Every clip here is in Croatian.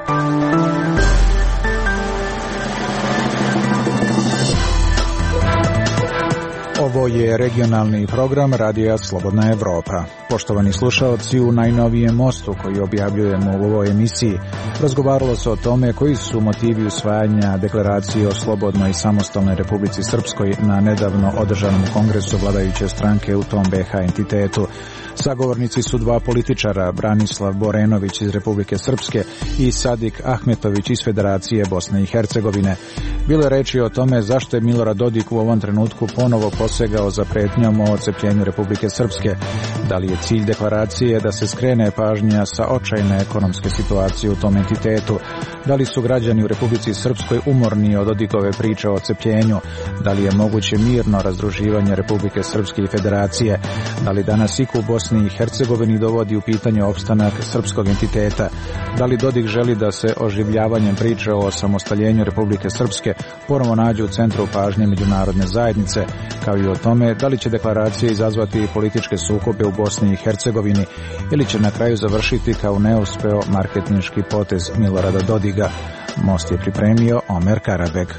Ovo je regionalni program Radija Slobodna Evropa. Poštovani slušaoci, u najnovijem mostu koji objavljujemo u ovoj emisiji razgovaralo se o tome koji su motivi usvajanja deklaracije o slobodnoj i samostalnoj Republici Srpskoj na nedavno održanom kongresu vladajuće stranke u tom BiH entitetu. Sagovornici su dva političara, Branislav Borenović iz Republike Srpske i Sadik Ahmetović iz Federacije Bosne i Hercegovine. Bilo je reči o tome zašto je Milorad Dodik u ovom trenutku ponovo posegao za pretnjom o odcepljenju Republike Srpske. Da li je cilj deklaracije da se skrene pažnja sa očajne ekonomske situacije u tom entitetu? Da li su građani u Republici Srpskoj umorni od Dodikove priče o odcepljenju? Da li je moguće mirno razdruživanje Republike Srpske i Federacije? Da li danas iko u Bosni i Hercegovini dovodi u pitanje opstanak srpskog entiteta? Da li Dodik želi da se oživljavanjem priče o osamostaljenju Republike Srpske ponovo nađe u centru pažnje međunarodne zajednice, kao i o tome da li će deklaracija izazvati političke sukobe u Bosni i Hercegovini ili će na kraju završiti kao neuspeo marketinški potez Milorada Dodiga. Most je pripremio Omer Karabek.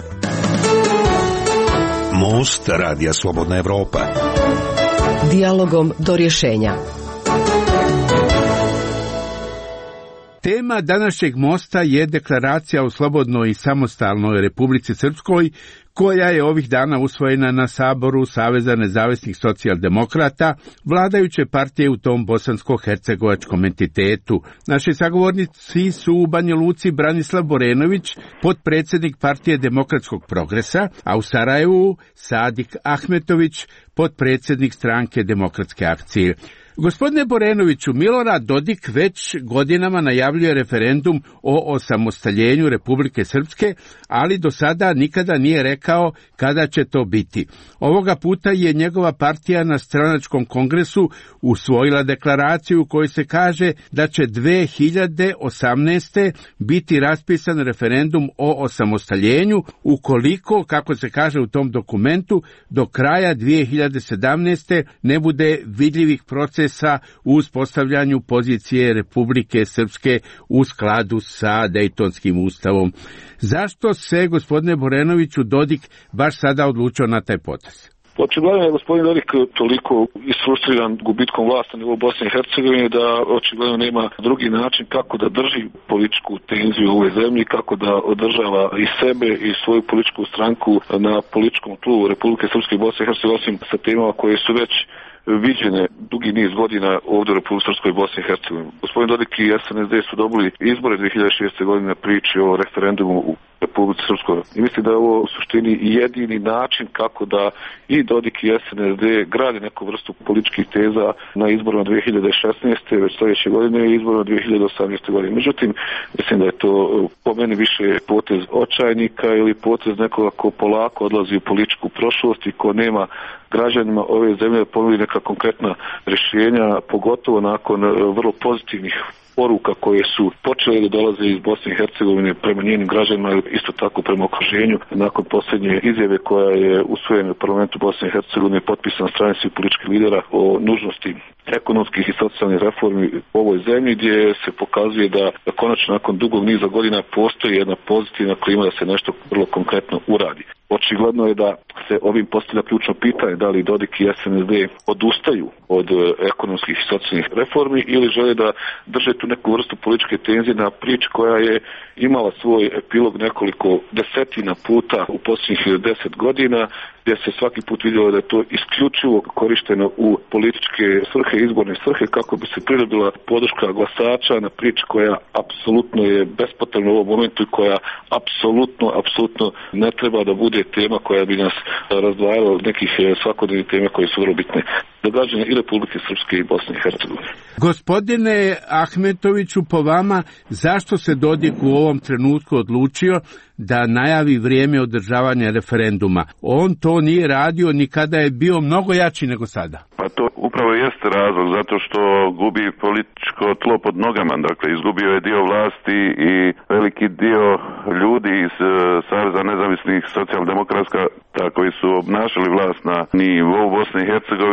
Most Radija Slobodna Evropa. Dijalogom do rješenja. Tema današnjeg mosta je deklaracija o slobodnoj i samostalnoj Republici Srpskoj, koja je ovih dana usvojena na Saboru Saveza nezavisnih socijaldemokrata, vladajuće partije u tom bosansko-hercegovačkom entitetu. Naši sagovornici su u Banja Luci Branislav Borenović, potpredsjednik partije Demokratskog progresa, a u Sarajevu Sadik Ahmetović, potpredsjednik stranke Demokratske akcije. Gospodine Borenoviću, Milorad Dodik već godinama najavljuje referendum o osamostaljenju Republike Srpske, ali do sada nikada nije rekao kada će to biti. Ovoga puta je njegova partija na stranačkom kongresu usvojila deklaraciju u kojoj se kaže da će 2018. biti raspisan referendum o osamostaljenju, ukoliko, kako se kaže u tom dokumentu, do kraja 2017. ne bude vidljivih procesa u uspostavljanju pozicije Republike Srpske u skladu sa Dejtonskim ustavom. Zašto se, gospodine Borenoviću, Dodik baš sada odlučio na taj potez? Očigledno je gospodin Dodik toliko isfrustriran gubitkom vlasti na nivou Bosne i Hercegovine da očigledno nema drugi način kako da drži političku tenziju u ovoj zemlji, kako da održava i sebe i svoju političku stranku na političkom tlu Republike Srpske i Bosne i Hercegovine, osim sa temama koje su već viđene dugi niz godina ovdje u Republike Srpskoj i Bosni i Hercegovini. Gospodin Dodik i SNSD su dobili izbore 2006. godine priči o referendumu u Republike Srpskoj. I mislim da je ovo u suštini jedini način kako da i Dodik i SNSD grade neku vrstu političkih teza na izborima 2016. već sljedeće godine i izborima 2018. godine. Međutim, mislim da je to po meni više potez očajnika ili potez nekoga ko polako odlazi u političku prošlost i ko nema građanima ove zemlje ponudi neka konkretna rješenja, pogotovo nakon vrlo pozitivnih poruka koje su počele da dolaze iz Bosne i Hercegovine prema njenim građanima, isto tako prema okruženju. Nakon posljednje izjave koja je usvojena u parlamentu Bosne i Hercegovine, potpisana strane svih političkih lidera o nužnosti ekonomskih i socijalnih reformi u ovoj zemlji, gdje se pokazuje da konačno nakon dugog niza godina postoji jedna pozitivna klima da se nešto vrlo konkretno uradi. Očigledno je da se ovim postavlja ključno pitanje da li Dodik i SNSD odustaju od ekonomskih i socijalnih reformi ili žele da drže tu neku vrstu političke tenzije na prič koja je imala svoj epilog nekoliko desetina puta u posljednjih 10 godina, gdje se svaki put vidjelo da je to isključivo korišteno u političke svrhe, izborne svrhe, kako bi se pridobila podrška glasača na prič koja apsolutno je bespotrebna u ovom momentu i koja apsolutno ne treba da bude tema koja bi nas razdvajala od nekih svakodnevnih tema koje su vrlo bitne za građane i Republike Srpske i Bosne i Hercegovine. Gospodine Ahmetoviću, po vama, zašto se Dodik u ovom trenutku odlučio da najavi vrijeme održavanja referenduma? On to nije radio ni kada je bio mnogo jači nego sada. Pa to upravo jeste razlog, zato što gubi političko tlo pod nogama. Dakle, izgubio je dio vlasti i veliki dio ljudi iz Saveza nezavisnih socijaldemokrata koji su obnašali vlast na nivou Bosne i Hercegovine i niz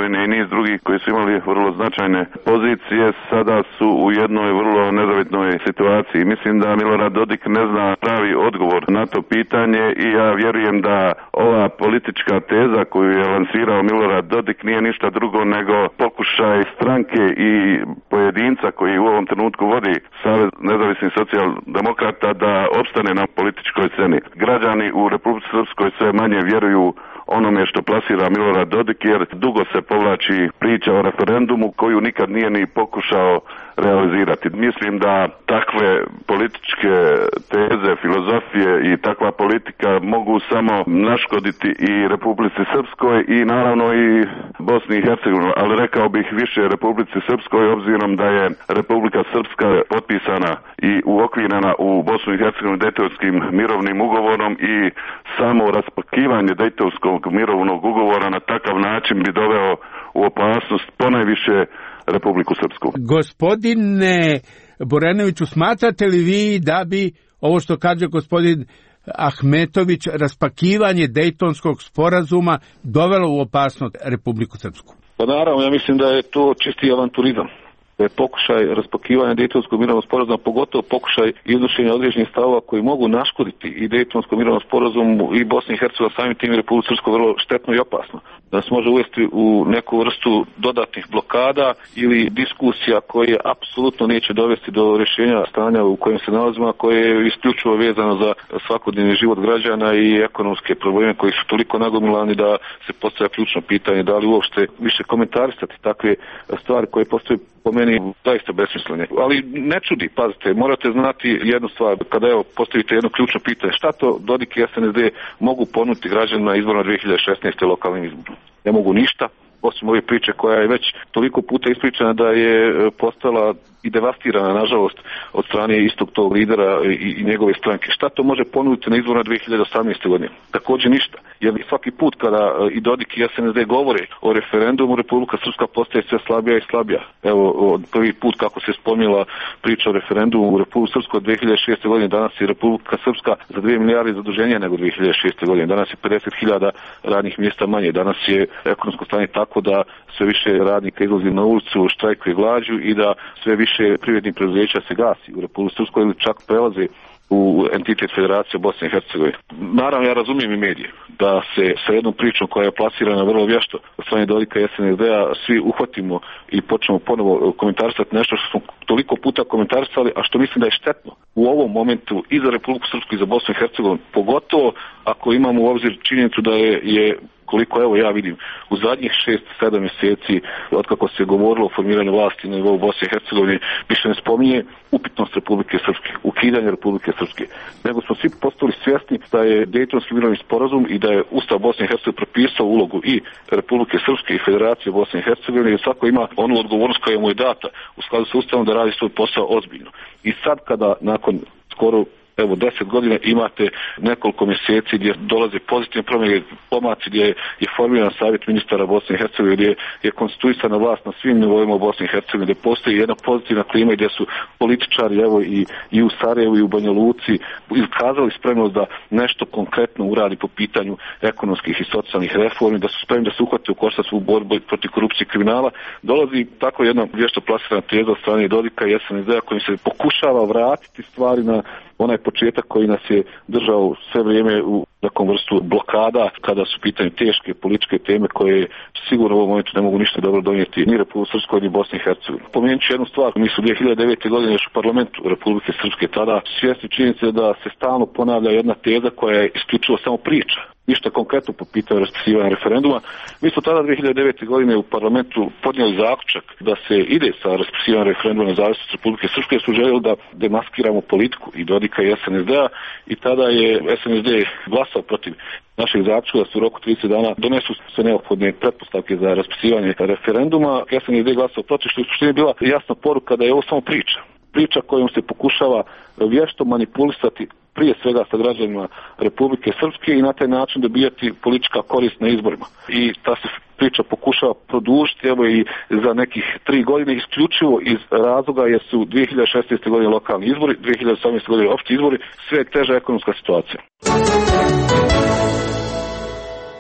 niz drugih koji su imali vrlo značajne pozicije, sada su u jednoj vrlo nezavitnoj situaciji. Mislim da Milorad Dodik ne zna pravi odgovor na to pitanje i ja vjerujem da ova politička teza koju je lansirao Milorad Dodik nije ništa drugo nego pokušaj stranke i pojedinca koji u ovom trenutku vodi Savez nezavisnih socijaldemokrata da opstane na političkoj sceni. Građani u Republici Srpskoj sve manje vjeruju onome što plasira Milorad Dodik, jer dugo se povlači priča o referendumu koju nikad nije ni pokušao realizirati. Mislim da takve političke teze, filozofije i takva politika mogu samo naškoditi i Republici Srpskoj i naravno i Bosni i Hercegovini, ali rekao bih više Republici Srpskoj obzirom da je Republika Srpska potpisana i uokvirena u Bosnu i Hercegovini Dejtonskim mirovnim ugovorom i samo raspakivanje Dejtonskog mirovnog ugovora na takav način bi doveo u opasnost ponajviše Republiku Srpsku. Gospodine Borenoviću, smatrate li vi da bi ovo što kaže gospodin Ahmetović, raspakivanje Dejtonskog sporazuma dovelo u opasnost Republiku Srpsku? Pa naravno, ja mislim da je to čisti avanturizam. Da je pokušaj raspakivanja Dejtonskog mirovnog sporazuma, pogotovo pokušaj iznošenja određenih stavova koji mogu naškoditi i Dejtonskom mirovnom sporazumu i Bosni i Hercegovini, samim tim i Republiku Srpsku vrlo štetno i opasno. Da se može uvesti u neku vrstu dodatnih blokada ili diskusija koje apsolutno neće dovesti do rješenja stanja u kojem se nalazimo, a koje je isključivo vezano za svakodnevni život građana i ekonomske probleme koji su toliko nagomilani da se postavlja ključno pitanje da li uopšte više komentarisati takve stvari koje postoje po meni zaista besmislene. Ali ne čudi, pazite, morate znati jednu stvar, kada postavite jedno ključno pitanje, šta to Dodik i SNSD mogu ponuditi građanima na izborima 2016. lokalnim izborom? Ne mogu ništa, osim ove priče koja je već toliko puta ispričana da je postala i devastirana, nažalost, od strane istog tog lidera i njegove stranke. Šta to može ponuditi na izborima 2018. godine? Također ništa. Jer svaki put kada i Dodik i SNSD govore o referendumu, Republika Srpska postaje sve slabija i slabija. Evo, prvi put kako se spomnila priča o referendumu u Republiku Srpskoj 2006. godine, danas je Republika Srpska za 2 milijarde zaduženja nego 2006. godine. Danas je 50.000 radnih mjesta manje. Danas je ekonomsko stanje tako da sve više radnika izlazi na ulicu, štrajkuje glađu i da sve više privrednih preduzeća se gasi u Republici Srpskoj ili čak prelaze u entitet Federacije Bosne i Hercegovine. Naravno, ja razumijem i medije da se sa jednom pričom koja je plasirana vrlo vješto od strane Dodika i SNSD-a svi uhvatimo i počnemo ponovo komentarisati nešto što smo toliko puta komentarisali, a što mislim da je štetno u ovom momentu i za Republiku Srpsku i za Bosnu i Hercegovinu, pogotovo ako imamo u obzir činjenicu da je koliko evo ja vidim u zadnjih 6-7 mjeseci otkako se govorilo o formiranju vlasti na nivou Bosne i Hercegovine više ne spominje upitnost Republike Srpske, ukidanje Republike Srpske, nego smo svi postali svjesni da je Dejtonski mirovni sporazum i da je Ustav Bosne i Hercegovine propisao ulogu i Republike Srpske i Federacije Bosne i Hercegovine i svako ima onu odgovornost koja mu je data u skladu sa Ustavom da radi svoj posao ozbiljno. I sad kada nakon skoro 10 godina imate nekoliko mjeseci gdje dolaze pozitivne promjene, pomaci, gdje je formiran savjet ministara Bosne i Hercegovine, gdje je konstituisana vlast na svim nivoima u Bosni i Hercegovini, gdje postoji jedna pozitivna klima gdje su političari i u Sarajevu i u Banja Luci iskazali spremnost da nešto konkretno uradi po pitanju ekonomskih i socijalnih reformi, da su spremni da se uhvate u koštac u borbi protiv korupcije i kriminala. Dolazi tako jedna vješto plasirana teza od strane Dodika i SNSD-a kojim se pokušava vratiti stvari na onaj početak koji nas je držao sve vrijeme u nekom vrstu blokada kada su pitanje teške političke teme koje sigurno u ovom momentu ne mogu ništa dobro donijeti ni Republike Srpskoj ni Bosni i Hercegovini. Pomenut ću jednu stvar, mi su 2009. godine još u parlamentu Republike Srpske tada svjesni činjenice da se stalno ponavlja jedna teza koja je isključivo samo priča. Ništa konkretno po pitanju raspisivanja referenduma. Mi smo tada 2009. godine u parlamentu podnijeli zaključak da se ide sa raspisivanjem referenduma na nezavisnost Republike Srpske, su željeli da demaskiramo politiku i Dodika i SNSD-a i tada je SNSD glasao protiv našeg zaključka da su u roku 30 dana donesu sve neophodne pretpostavke za raspisivanje referenduma. SNSD glasao protiv, što je bila jasna poruka da je ovo samo priča. Priča kojom se pokušava vješto manipulisati prije svega sa građanima Republike Srpske i na taj način dobijati politička korist na izborima. I ta se priča pokušava produžiti evo i za nekih 3 godine isključivo iz razloga jer su 2016. godine lokalni izbori, 2018. godine opšti izbori, sve teža ekonomska situacija.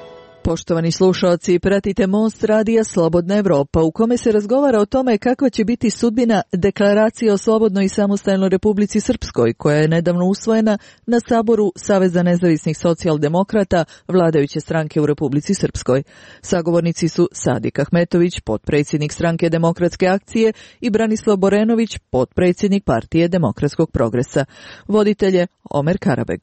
Poštovani slušalci, pratite Most radija Slobodna Evropa, u kome se razgovara o tome kakva će biti sudbina Deklaracije o slobodnoj i samostalnoj Republici Srpskoj, koja je nedavno usvojena na Saboru Saveza nezavisnih socijaldemokrata, vladajuće stranke u Republici Srpskoj. Sagovornici su Sadik Ahmetović, potpredsjednik Stranke Demokratske akcije, i Branislav Borenović, potpredsjednik Partije Demokratskog progresa. Voditelj je Omer Karabeg.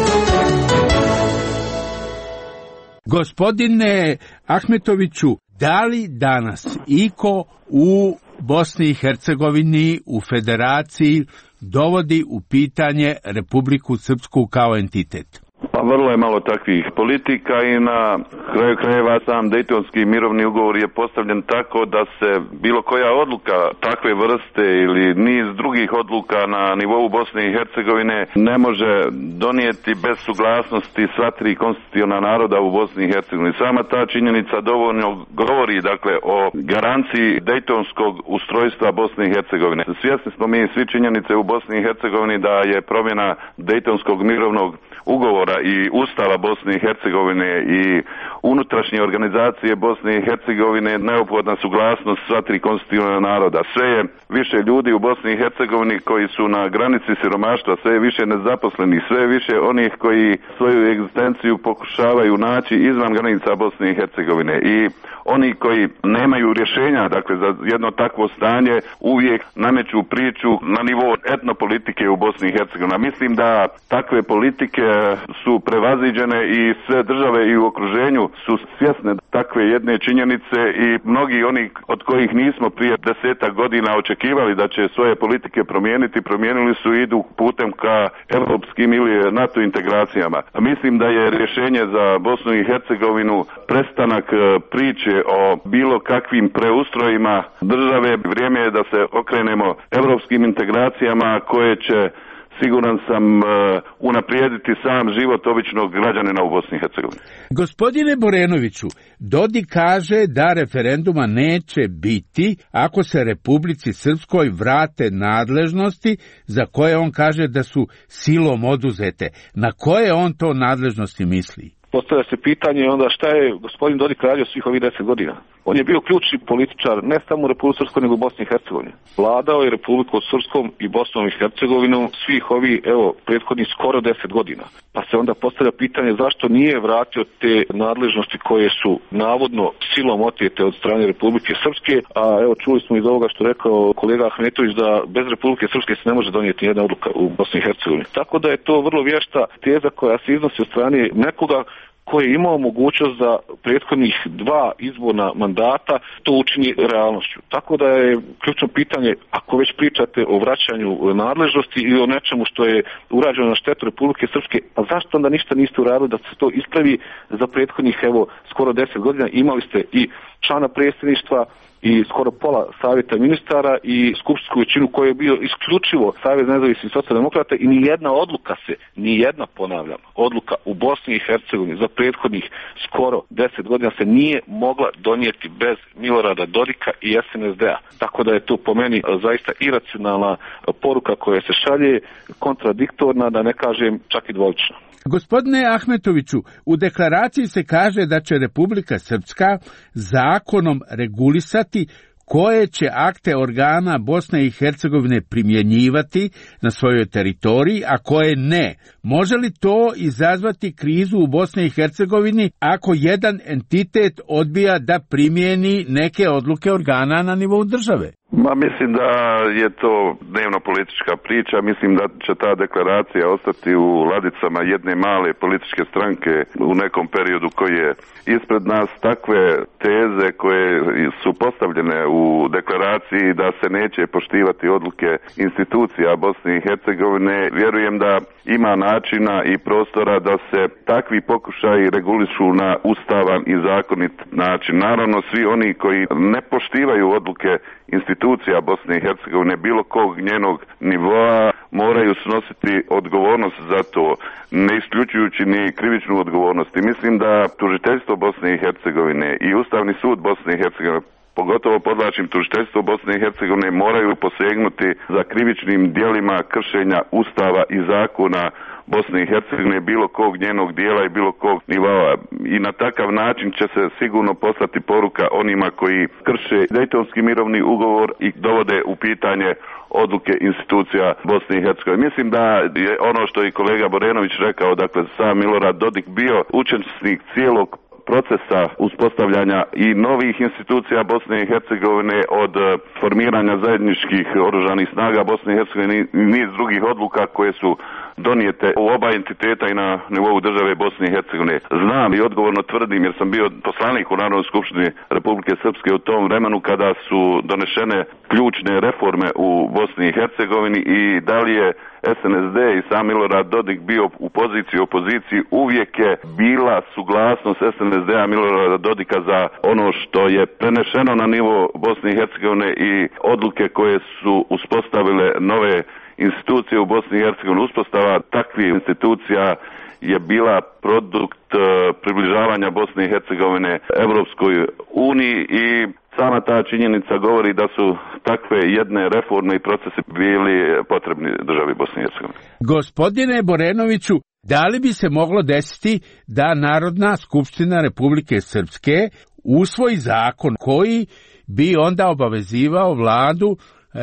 Gospodine Ahmetoviću, da li danas iko u Bosni i Hercegovini, u Federaciji, dovodi u pitanje Republiku Srpsku kao entitet? Pa vrlo je malo takvih politika i na kraju krajeva sam Dejtonski mirovni ugovor je postavljen tako da se bilo koja odluka takve vrste ili niz drugih odluka na nivou Bosne i Hercegovine ne može donijeti bez suglasnosti sva tri konstitutivna naroda u Bosni i Hercegovini. Sama ta činjenica dovoljno govori dakle o garanciji Dejtonskog ustrojstva Bosne i Hercegovine. Svjesni smo mi svi činjenice u Bosni i Hercegovini da je promjena Dejtonskog mirovnog ugovora i Ustava Bosne i Hercegovine i unutrašnje organizacije Bosne i Hercegovine neophodna suglasnost sva tri konstitutivna naroda. Sve je više ljudi u Bosni i Hercegovini koji su na granici siromaštva, sve je više nezaposlenih, sve je više onih koji svoju egzistenciju pokušavaju naći izvan granica Bosne i Hercegovine i oni koji nemaju rješenja, dakle za jedno takvo stanje uvijek nameću priču na nivou etnopolitike u Bosni i Hercegovini. Mislim da takve politike su prevaziđene i sve države i u okruženju su svjesne takve jedne činjenice i mnogi oni od kojih nismo prije 10 godina očekivali da će svoje politike promijenili su i idu putem ka europskim ili NATO integracijama. Mislim da je rješenje za Bosnu i Hercegovinu prestanak priče o bilo kakvim preustrojima države. Vrijeme je da se okrenemo europskim integracijama koje će, siguran sam, unaprijediti sam život običnog građanina u Bosni i Hercegovini. Gospodine Borenoviću, Dodik kaže da referenduma neće biti ako se Republici Srpskoj vrate nadležnosti za koje on kaže da su silom oduzete. Na koje on to nadležnosti misli? Postavlja se pitanje onda šta je gospodin Dodik radio svih ovih 10 godina. On je bio ključni političar ne samo u Republici Srpskoj nego u Bosni i Hercegovini. Vladao je Republikom Srpskom i Bosnom i Hercegovinom svih ovih prethodnih skoro 10 godina. Pa se onda postavlja pitanje zašto nije vratio te nadležnosti koje su navodno silom otete od strane Republike Srpske, a čuli smo iz ovoga što rekao kolega Ahmetović da bez Republike Srpske se ne može donijeti jedna odluka u Bosni i Hercegovini. Tako da je to vrlo vješta teza koja se iznosi od strane nekoga koji je imao mogućnost da prethodnih 2 izborna mandata to učini realnošću. Tako da je ključno pitanje, ako već pričate o vraćanju nadležnosti ili o nečemu što je urađeno na štetu Republike Srpske, a zašto onda ništa niste uradili da se to ispravi za prethodnih skoro 10 godina? Imali ste i člana predsjedništva i skoro pola savjeta ministara i skupštinsku većinu koja je bio isključivo Savez nezavisnih socijaldemokrata i nijedna ponavljam, odluka u Bosni i Hercegovini za prethodnih skoro 10 godina se nije mogla donijeti bez Milorada Dodika i SNSD-a. Tako da je to po meni zaista iracionalna poruka koja se šalje, kontradiktorna, da ne kažem čak i dvolična. Gospodine Ahmetoviću, u deklaraciji se kaže da će Republika Srpska zakonom regulisati koje će akte organa Bosne i Hercegovine primjenjivati na svojoj teritoriji, a koje ne. Može li to izazvati krizu u Bosni i Hercegovini ako jedan entitet odbija da primijeni neke odluke organa na nivou države? Mislim da je to dnevno politička priča. Mislim da će ta deklaracija ostati u ladicama jedne male političke stranke u nekom periodu koji je ispred nas. Takve teze koje su postavljene u deklaraciji da se neće poštivati odluke institucija Bosne i Hercegovine, vjerujem da ima načina i prostora da se takvi pokušaji regulišu na ustavan i zakonit način. Naravno, svi oni koji ne poštivaju odluke institucija Bosne i Hercegovine bilo kog njenog nivoa moraju snositi odgovornost za to, ne isključujući ni krivičnu odgovornost. I mislim da tužiteljstvo Bosne i Hercegovine i Ustavni sud Bosne i Hercegovine, pogotovo podvlačim tužiteljstvo Bosne i Hercegovine, moraju posegnuti za krivičnim djelima kršenja Ustava i zakona Bosne i Hercegovine, bilo kog njenog dijela i bilo kog nivoa. I na takav način će se sigurno poslati poruka onima koji krše Dejtonski mirovni ugovor i dovode u pitanje odluke institucija Bosne i Hercegovine. Mislim da je ono što je kolega Borenović rekao, dakle sam Milorad Dodik bio učesnik cijelog procesa uspostavljanja i novih institucija Bosne i Hercegovine, od formiranja zajedničkih oružanih snaga Bosne i Hercegovine i niz drugih odluka koje su donijete u oba entiteta i na nivou države Bosne i Hercegovine. Znam i odgovorno tvrdim, jer sam bio poslanik u Narodnoj skupštini Republike Srpske u tom vremenu kada su donešene ključne reforme u Bosni i Hercegovini, i da li je SNSD i sam Milorad Dodik bio u poziciji opoziciji, uvijek je bila suglasnost SNSD-a Milorada Dodika za ono što je prenešeno na nivo Bosne i Hercegovine i odluke koje su uspostavile nove institucije u Bosni i Hercegovini. Uspostava takvih institucija je bila produkt približavanja Bosne i Hercegovine Evropskoj uniji i sama ta činjenica govori da su takve jedne reforme i procesi bili potrebni državi Bosne i Hercegovine. Gospodine Borenoviću, da li bi se moglo desiti da Narodna skupština Republike Srpske usvoji zakon koji bi onda obavezivao vladu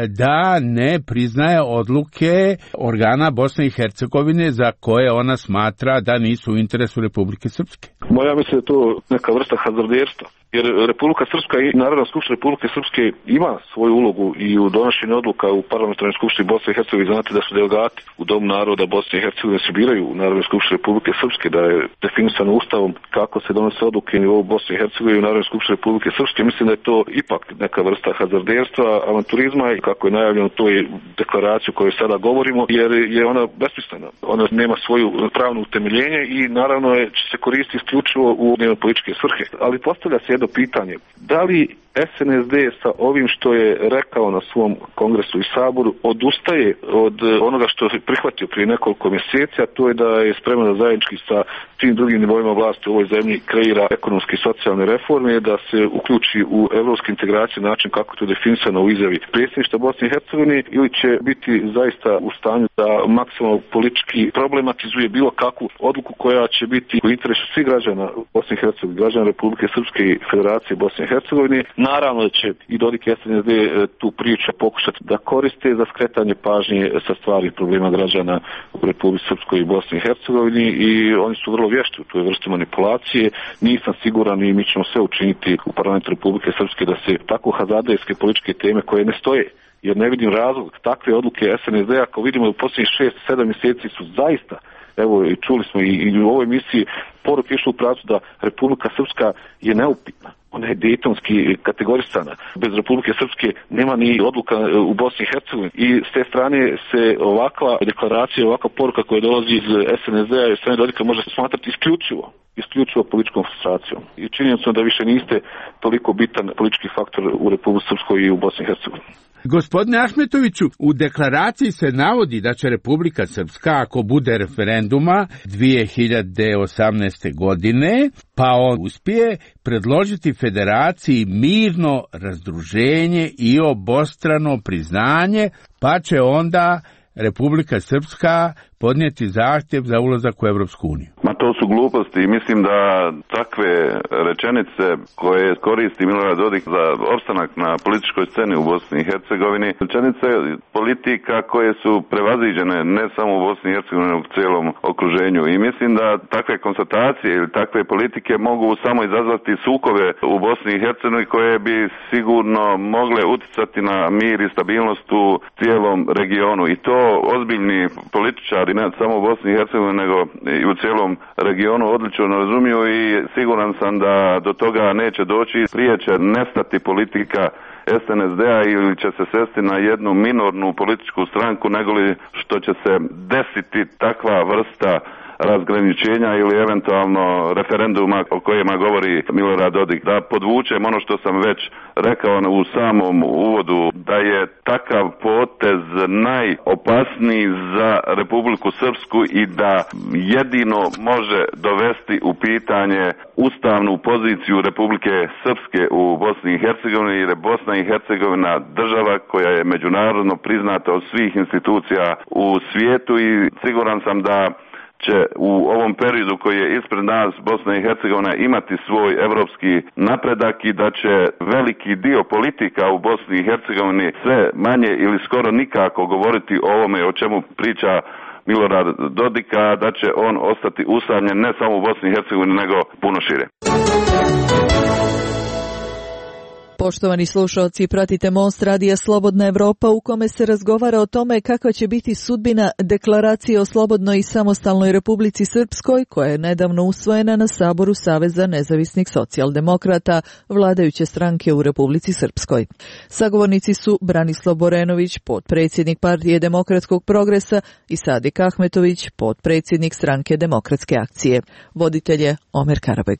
da ne priznaje odluke organa Bosne i Hercegovine za koje ona smatra da nisu u interesu Republike Srpske? Ja mislim da je to neka vrsta hazarderstva. Jer Republika Srpska i Narodna skupština Republike Srpske ima svoju ulogu i u donošenju odluka u Parlamentarnoj skupštini Bosne i Hercegovine. Znate da su delegati u Domu naroda Bosne i Hercegovine se biraju u Narodnoj skupštini Republike Srpske, da je definisano ustavom kako se donose odluke na nivou Bosne i Hercegovine i u Narodnoj skupštini Republike Srpske. Mislim da je to ipak neka vrsta hazarderstva, avanturizma, i kako je najavljeno to je deklaraciju o kojoj sada govorimo, jer je ona besmislena. Ona nema svoju pravno utemeljenje i naravno će se koristiti isključivo u dnevno-političke svrhe. Ali postavlja se jedno pitanje. Da li SNSD sa ovim što je rekao na svom kongresu i saboru odustaje od onoga što je prihvatio prije nekoliko mjeseci, a to je da je spreman da zajednički sa svim drugim nivoima vlasti u ovoj zemlji kreira ekonomske i socijalne reforme, da se uključi u evropske integracije način kako to je definisano u izjavi predsjedništva Bosne i Hercegovine, ili će biti zaista u stanju da maksimalno politički problematizuje bilo kakvu odluku koja će biti u interesu svih građana Bosne i Hercegovine, građana Republike Srpske i Federacije Bosne i Hercegovine. Naravno da će i Dodik i SNSD tu priču pokušati da koriste za skretanje pažnje sa stvari problema građana u Republici Srpskoj i Bosni i Hercegovini, i oni su vrlo vješti u toj vrsti manipulacije. Nisam siguran i mi ćemo sve učiniti u Parlamentu Republike Srpske da se tako hazarderske političke teme koje ne stoje, jer ne vidim razlog takve odluke SNSD-a, ako vidimo u posljednjih 6-7 mjeseci su zaista, evo i čuli smo i u ovoj emisiji, poruke išli u pravcu da Republika Srpska je neupitna. Ona je dejtonski kategorisana. Bez Republike Srpske nema ni odluka u Bosni i Hercegovini. I s te strane se ovakva deklaracija, ovakva poruka koja dolazi iz SNSD-a i strane Dodika može se smatrati isključivo političkom frustracijom. I činjenicom da više niste toliko bitan politički faktor u Republici Srpskoj i u Bosni i Hercegovini. Gospodine Ahmetoviću, u deklaraciji se navodi da će Republika Srpska, ako bude referenduma 2018. godine, pa on uspije, predložiti federaciji mirno razdruženje i obostrano priznanje, pa će onda Republika Srpska podnijeti zahtjev za ulazak u Evropsku uniju. Ma to su gluposti i mislim da takve rečenice koje koristi Milorad Dodik za opstanak na političkoj sceni u Bosni i Hercegovini, rečenice politika koje su prevaziđene ne samo u Bosni i Hercegovini, nego u cijelom okruženju. I mislim da takve konstatacije ili takve politike mogu samo izazvati sukobe u Bosni i Hercegovini koje bi sigurno mogle utjecati na mir i stabilnost u cijelom regionu. I to ozbiljni političari ne samo u Bosni i Hercegovini nego i u cijelom regionu odlično razumiju i siguran sam da do toga neće doći. Prije će nestati politika SNSD-a ili će se svesti na jednu minornu političku stranku nego li što će se desiti takva vrsta razgraničenja ili eventualno referenduma o kojima govori Milorad Dodik. Da podvučem ono što sam već rekao u samom uvodu, da je takav potez najopasniji za Republiku Srpsku i da jedino može dovesti u pitanje ustavnu poziciju Republike Srpske u Bosni i Hercegovini, jer je Bosna i Hercegovina država koja je međunarodno priznata od svih institucija u svijetu i siguran sam da će u ovom periodu koji je ispred nas Bosna i Hercegovina imati svoj evropski napredak i da će veliki dio politika u Bosni i Hercegovini sve manje ili skoro nikako govoriti o ovome o čemu priča Milorad Dodika, da će on ostati usamljen ne samo u Bosni i Hercegovini nego puno šire. Poštovani slušalci, pratite Most radija Slobodna Evropa u kome se razgovara o tome kakva će biti sudbina deklaracije o slobodnoj i samostalnoj Republici Srpskoj koja je nedavno usvojena na Saboru Saveza nezavisnih socijaldemokrata, vladajuće stranke u Republici Srpskoj. Sagovornici su Branislav Borenović, potpredsjednik Partije demokratskog progresa, i Sadik Ahmetović, potpredsjednik stranke Demokratske akcije. Voditelj je Omer Karabeg.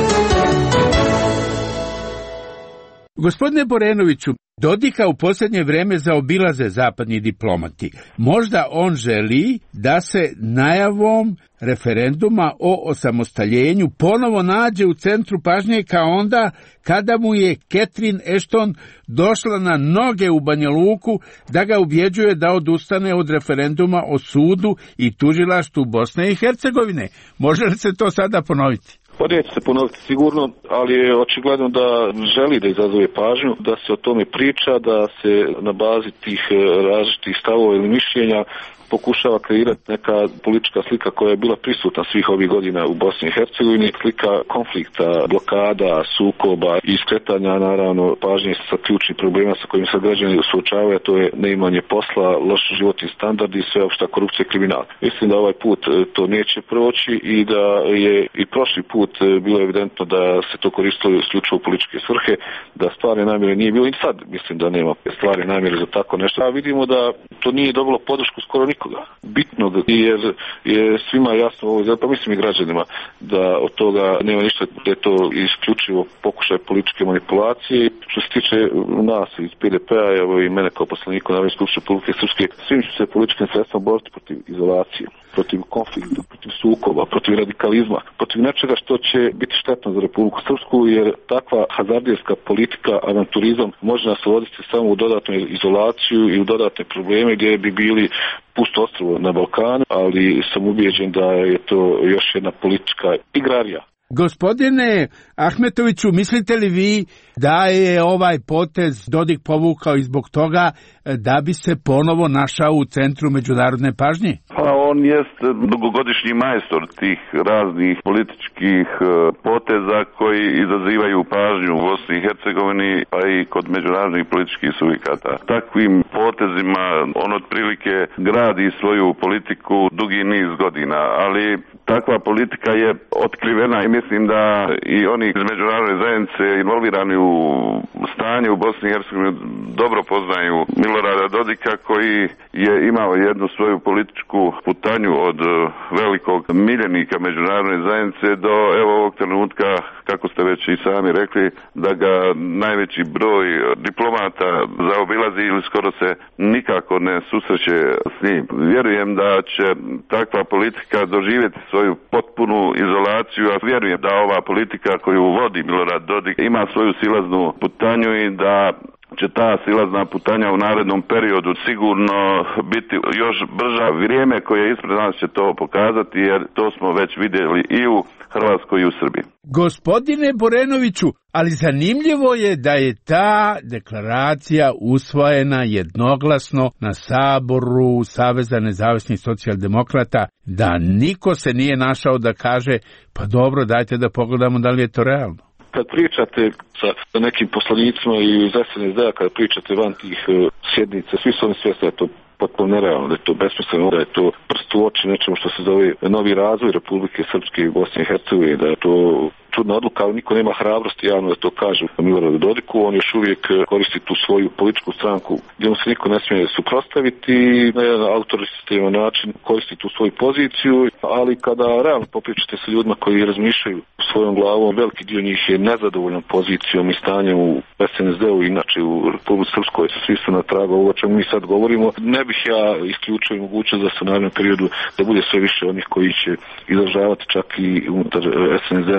Gospodine Borenoviću, Dodika u posljednje vrijeme zaobilaze zapadni diplomati. Možda on želi da se najavom referenduma o osamostaljenju ponovo nađe u centru pažnje kao onda kada mu je Catherine Ashton došla na noge u Banja Luku da ga ubjeđuje da odustane od referenduma o sudu i tužilaštvu Bosne i Hercegovine. Može li se to sada ponoviti? Pa neće se ponoviti sigurno, ali je očigledno da želi da izazove pažnju, da se o tome priča, da se na bazi tih različitih stavova ili mišljenja pokušava kreirati neka politička slika koja je bila prisutna svih ovih godina u Bosni i Hercegovini, slika konflikta, blokada, sukoba i skretanja naravno pažnje sa ključnim problema sa kojim se građani suočavaju, to je neimanje posla, loš životni standardi i sveopšta korupcija i kriminal. Mislim da ovaj put to neće proći i da je i prošli put bilo evidentno da se to koristilo isključivo u političke svrhe, da stvarne namjere nije bilo i sad mislim da nema stvarne namjere za tako nešto. A vidimo da to nije dobilo podršku skoro nikoga. Bitno jer je svima jasno ovo, pa mislim i građanima da od toga nema ništa, da je to isključivo pokušaj političke manipulacije. Što se tiče nas iz PDP-a, evo i mene kao poslanika Narodne skupštine Republike Srpske, svim ću se političkim sredstvom boriti protiv izolacije, protiv konflikta, protiv sukoba, protiv radikalizma, protiv nečega što će biti štetno za Republiku Srpsku, jer takva hazardijerska politika, avanturizam može nas voditi samo u dodatnu izolaciju i u dodatne probleme gdje bi bili pusto ostrvo na Balkanu, ali sam ubijeđen da je to još jedna politička igrarija. Gospodine Ahmetoviću, mislite li vi da je ovaj potez Dodik povukao i zbog toga da bi se ponovo našao u centru međunarodne pažnje? Pa on jest dugogodišnji majstor tih raznih političkih poteza koji izazivaju pažnju u Bosni i Hercegovini, pa i kod međunarodnih političkih subjekata. Takvim potezima on otprilike gradi svoju politiku dugi niz godina, ali takva politika je otkrivena i mislim da i oni iz međunarodne zajednice involvirani u stanje u Bosni i Hercegovini dobro poznaju Milorada Dodika koji je imao jednu svoju političku putanju od velikog miljenika međunarodne zajednice do evo ovog trenutka, kako ste već i sami rekli, da ga najveći broj diplomata zaobilazi ili skoro se nikako ne susreće s njim. Vjerujem da će takva politika doživjeti svoju potpunu izolaciju, a vjerujem da ova politika koju vodi Milorad Dodik ima svoju silaznu putanju i da će ta silazna putanja u narednom periodu sigurno biti još brža. Vrijeme koje je ispred nas će to pokazati, jer to smo već vidjeli i u Hrvatskoj i u Srbiji. Gospodine Borenoviću, ali zanimljivo je da je ta deklaracija usvojena jednoglasno na Saboru Saveza nezavisnih socijaldemokrata, da niko se nije našao da kaže pa dobro, dajte da pogledamo da li je to realno. Kad pričate sa nekim poslanicima i iz SNSD-a, kad pričate van tih sjednica, svi su oni svjesni da je to potpuno nerealno, da je to besmisleno, da je to prst u oči nečemu što se zove novi razvoj Republike Srpske i Bosne i Hercegovine, da je to čudna odluka, ali niko nema hrabrosti javno da to kaže Miloradu Dodiku. On još uvijek koristi tu svoju političku stranku gdje mu se niko ne smije suprotstaviti i na jedan autoritativan način koristi tu svoju poziciju, ali kada realno popričate sa ljudima koji razmišljaju svojom glavom, veliki dio njih je nezadovoljan pozicijom i stanjem u SNSD-u, inače u Republici Srpskoj, svi su na tragu ovo o čemu mi sad govorimo. Ne bih ja isključio mogućnost da se u narednom periodu da bude sve više onih koji će izražavati čak i unutar SNSD nezadovoljstvo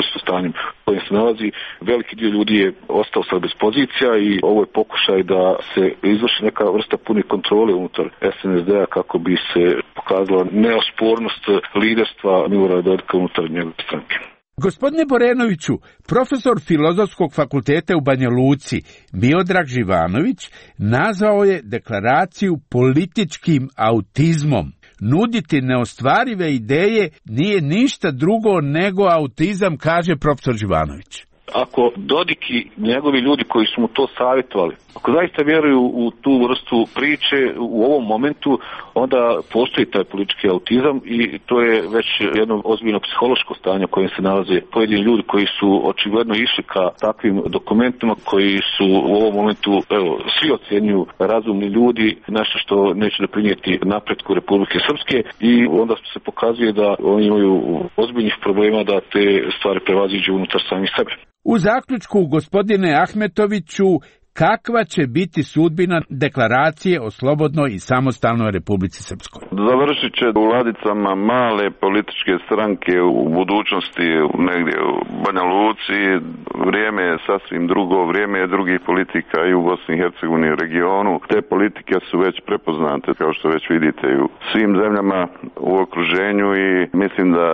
sa stanjem kojim se nalazi. Veliki dio ljudi je ostao sad bez pozicija i ovo je pokušaj da se izvrši neka vrsta pune kontrole unutar SNSD-a kako bi se pokazala neospornost liderstva Milorada Dodika unutar njegove stranke. Gospodine Borenoviću, profesor Filozofskog fakulteta u Banja Luci, Miodrag Živanović, nazvao je deklaraciju političkim autizmom. Nuditi neostvarive ideje nije ništa drugo nego autizam, kaže profesor Živanović. Ako Dodik i njegovi ljudi koji su mu to savjetovali, ako zaista vjeruju u tu vrstu priče u ovom momentu, onda postoji taj politički autizam i to je već jedno ozbiljno psihološko stanje u kojem se nalaze pojedini ljudi koji su očigledno išli ka takvim dokumentima koji su u ovom momentu, svi ocjenjuju razumni ljudi, nešto što neće doprinijeti napretku Republike Srpske i onda se pokazuje da oni imaju ozbiljnih problema da te stvari prevaziđu unutar samih sebe. U zaključku, gospodine Ahmetoviću, kakva će biti sudbina deklaracije o slobodnoj i samostalnoj Republici Srpskoj? Završit će u ladicama male političke stranke u budućnosti negdje u Banja Luci. Vrijeme je sasvim drugo, vrijeme je drugih politika i u Bosni i Hercegovini i regionu. Te politike su već prepoznate, kao što već vidite, u svim zemljama u okruženju i mislim da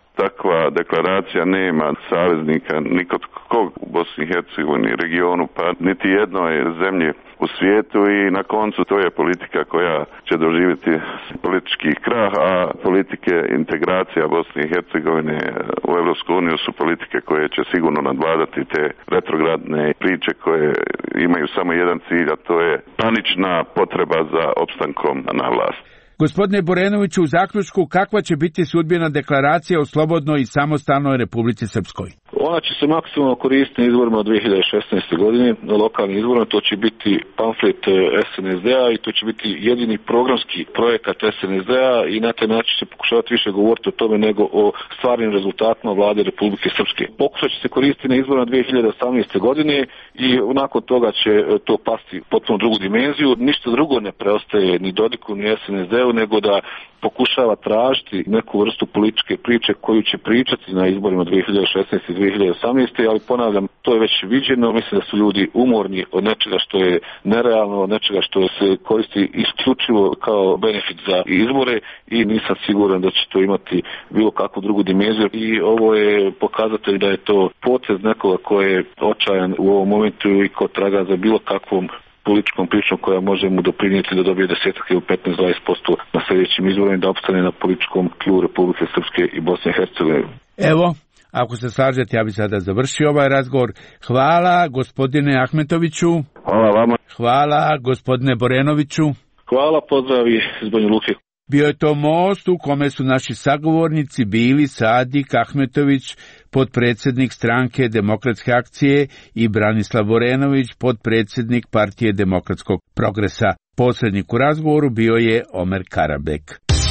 takva deklaracija nema saveznika nikod kog u Bosni i Hercegovini regionu, pa niti jednoj zemlji u svijetu i na koncu to je politika koja će doživjeti politički krah, a politike integracija Bosne i Hercegovine u Europsku uniju su politike koje će sigurno nadvladati te retrogradne priče koje imaju samo jedan cilj, a to je panična potreba za opstankom na vlast. Gospodine Borenoviću, u zaključku, kakva će biti sudbina deklaracije o slobodnoj i samostalnoj Republici Srpskoj? Ona će se maksimalno koristiti na izborima 2016. godine, na lokalnim izborima. To će biti pamflet SNSD-a i to će biti jedini programski projekat SNSD-a i na taj način će pokušavati više govoriti o tome nego o stvarnim rezultatima vlade Republike Srpske. Pokušat će se koristiti na izborima 2018. godine i nakon toga će to pasti potpuno drugu dimenziju. Ništa drugo ne preostaje ni Dodiku ni SNSD-u nego da pokušava tražiti neku vrstu političke priče koju će pričati na izborima 2016. i 2018. ali ponavljam, to je već viđeno. Mislim da su ljudi umorni od nečega što je nerealno, od nečega što se koristi isključivo kao benefit za izbore i nisam siguran da će to imati bilo kakvu drugu dimenziju i ovo je pokazatelj da je to potez nekoga ko je očajan u ovom momentu i ko traga za bilo kakvom političkom pričom koja može mu doprinijeti da dobije 10 ili 15-20% na sljedećim izborima i da opstane na političkom tlu Republike Srpske i Bosne i Hercegovine. Evo, ako se slažete, ja bih sada završio ovaj razgovor. Hvala gospodine Ahmetoviću. Hvala vama. Hvala gospodine Borenoviću. Hvala, pozdravi iz Banja Luke. Bio je to most u kome su naši sagovornici bili Sadik Ahmetović, potpredsjednik stranke Demokratske akcije i Branislav Borenović, potpredsjednik Partije demokratskog progresa. Posrednik u razgovoru bio je Omer Karabek.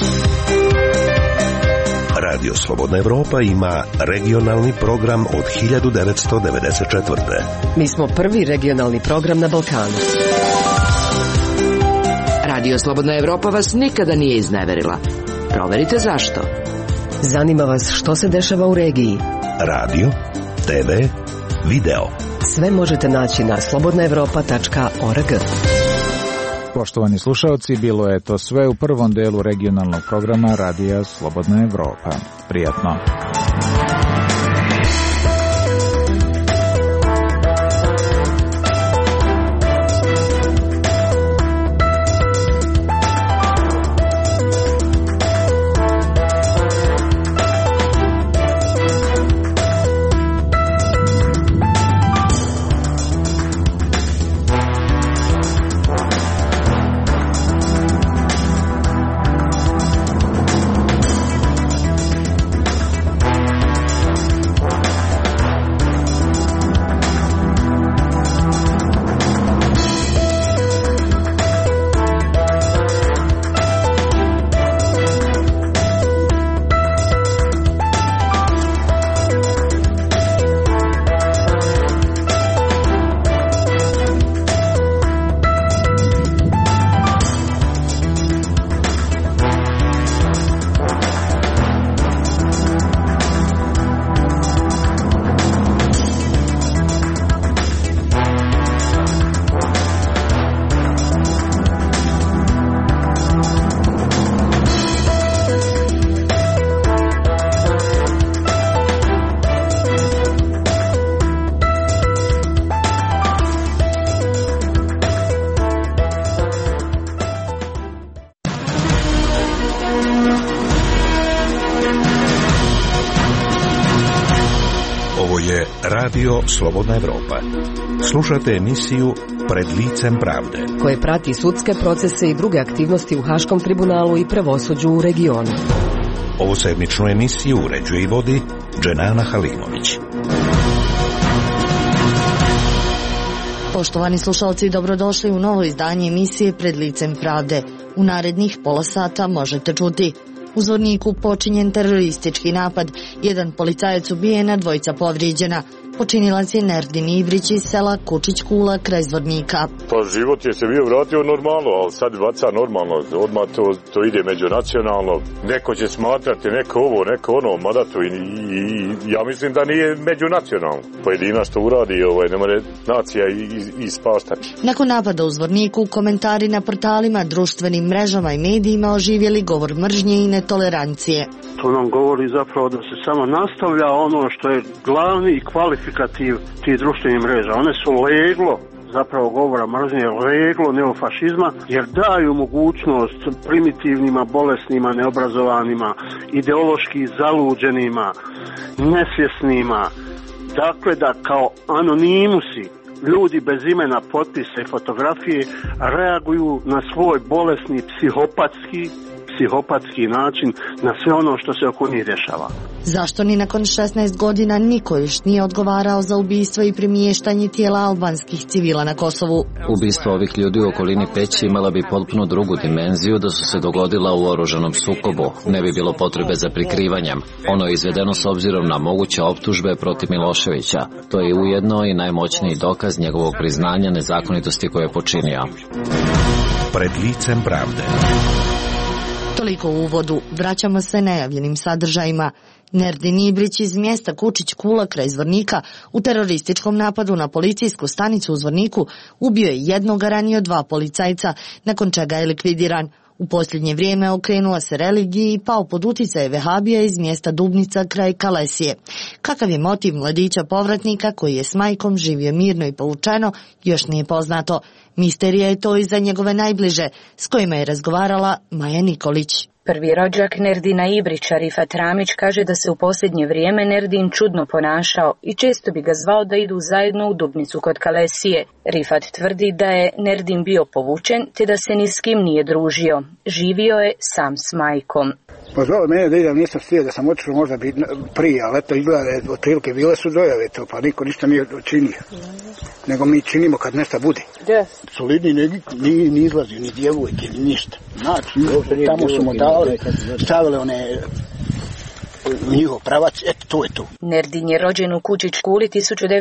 Radio Slobodna Evropa ima regionalni program od 1994. Mi smo prvi regionalni program na Balkanu. Radio Slobodna Evropa vas nikada nije izneverila. Proverite zašto. Zanima vas što se dešava u regiji. Radio, TV, video. Sve možete naći na slobodnaevropa.org. Poštovani slušalci, bilo je to sve u prvom delu regionalnog programa Radija Slobodna Evropa. Prijatno. Ovo je Radio Slobodna Evropa. Slušate emisiju Pred licem pravde, koje prati sudske procese i druge aktivnosti u Haškom tribunalu i pravosuđu u regionu. Ovu sedmičnu emisiju uređuje i vodi Dženana Halimović. Poštovani slušalci, dobrodošli u novo izdanje emisije Pred licem pravde. U narednih pola sata možete čuti: u Zvorniku počinjen teroristički napad, jedan policajac ubijen, a dvojica povrijeđena. Počinilac je Nerdin Ibrić iz sela Kučić Kula kraj Zvornika. Pa život je se bio vratio normalno, ali sad baca normalno, odmah to ide međunacionalno. Neko će smatrati, neko ovo, neko ono, mada to i ja mislim da nije međunacionalno. Pojedina što uradi, ne more nacija ispaštati. Nakon napada u Zvorniku, komentari na portalima, društvenim mrežama i medijima oživjeli govor mržnje i netolerancije. To nam govori zapravo da se samo nastavlja ono što je glavni i kvalifikativ tih društvenih mreža. One su leglo zapravo govora mržnje, leglo neofašizma, jer daju mogućnost primitivnima, bolesnima, neobrazovanima, ideološki zaluđenima, nesvjesnima, dakle da kao anonimusi, ljudi bez imena, potpisa i fotografije reaguju na svoj bolesni psihopatski način na sve ono što se oko njih dešava. Zašto ni nakon 16 godina niko još nije odgovarao za ubistvo i premještanje tijela albanskih civila na Kosovu? Ubistvo ovih ljudi u okolini Peći imala bi potpuno drugu dimenziju da su se dogodila u oružanom sukobu. Ne bi bilo potrebe za prikrivanjem. Ono je izvedeno s obzirom na moguće optužbe protiv Miloševića. To je ujedno i najmoćniji dokaz njegovog priznanja nezakonitosti koje je počinio. Pred licem pravde. Toliko u uvodu, vraćamo se najavljenim sadržajima. Nerdin Ibrić iz mjesta Kučić Kula kraj Zvornika u terorističkom napadu na policijsku stanicu u Zvorniku ubio je jednog, a ranio dva policajca, nakon čega je likvidiran. U posljednje vrijeme okrenula se religiji i pao pod utjecaj vehabija iz mjesta Dubnica kraj Kalesije. Kakav je motiv mladića povratnika koji je s majkom živio mirno i povučeno, još nije poznato. Misterija je to i za njegove najbliže, s kojima je razgovarala Maja Nikolić. Prvi rođak Nerdina Ibrića, Rifat Ramić, kaže da se u posljednje vrijeme Nerdin čudno ponašao i često bi ga zvao da idu zajedno u Dubnicu kod Kalesije. Rifat tvrdi da je Nerdin bio povučen te da se ni s kim nije družio. Živio je sam s majkom. Pozvao mene da idem, nisam stio da sam otišao možda bi prije, ali eto izgleda da otprilike bile su dojave to, pa niko ništa nije činio. Nego mi činimo kad nešto bude. Solidni ni izlazi, ni djevojke, ni ništa. Znači, tamo su mu dali, stavile one njihov pravac, eto to je to. Nerdin je rođen u Kučić Kuli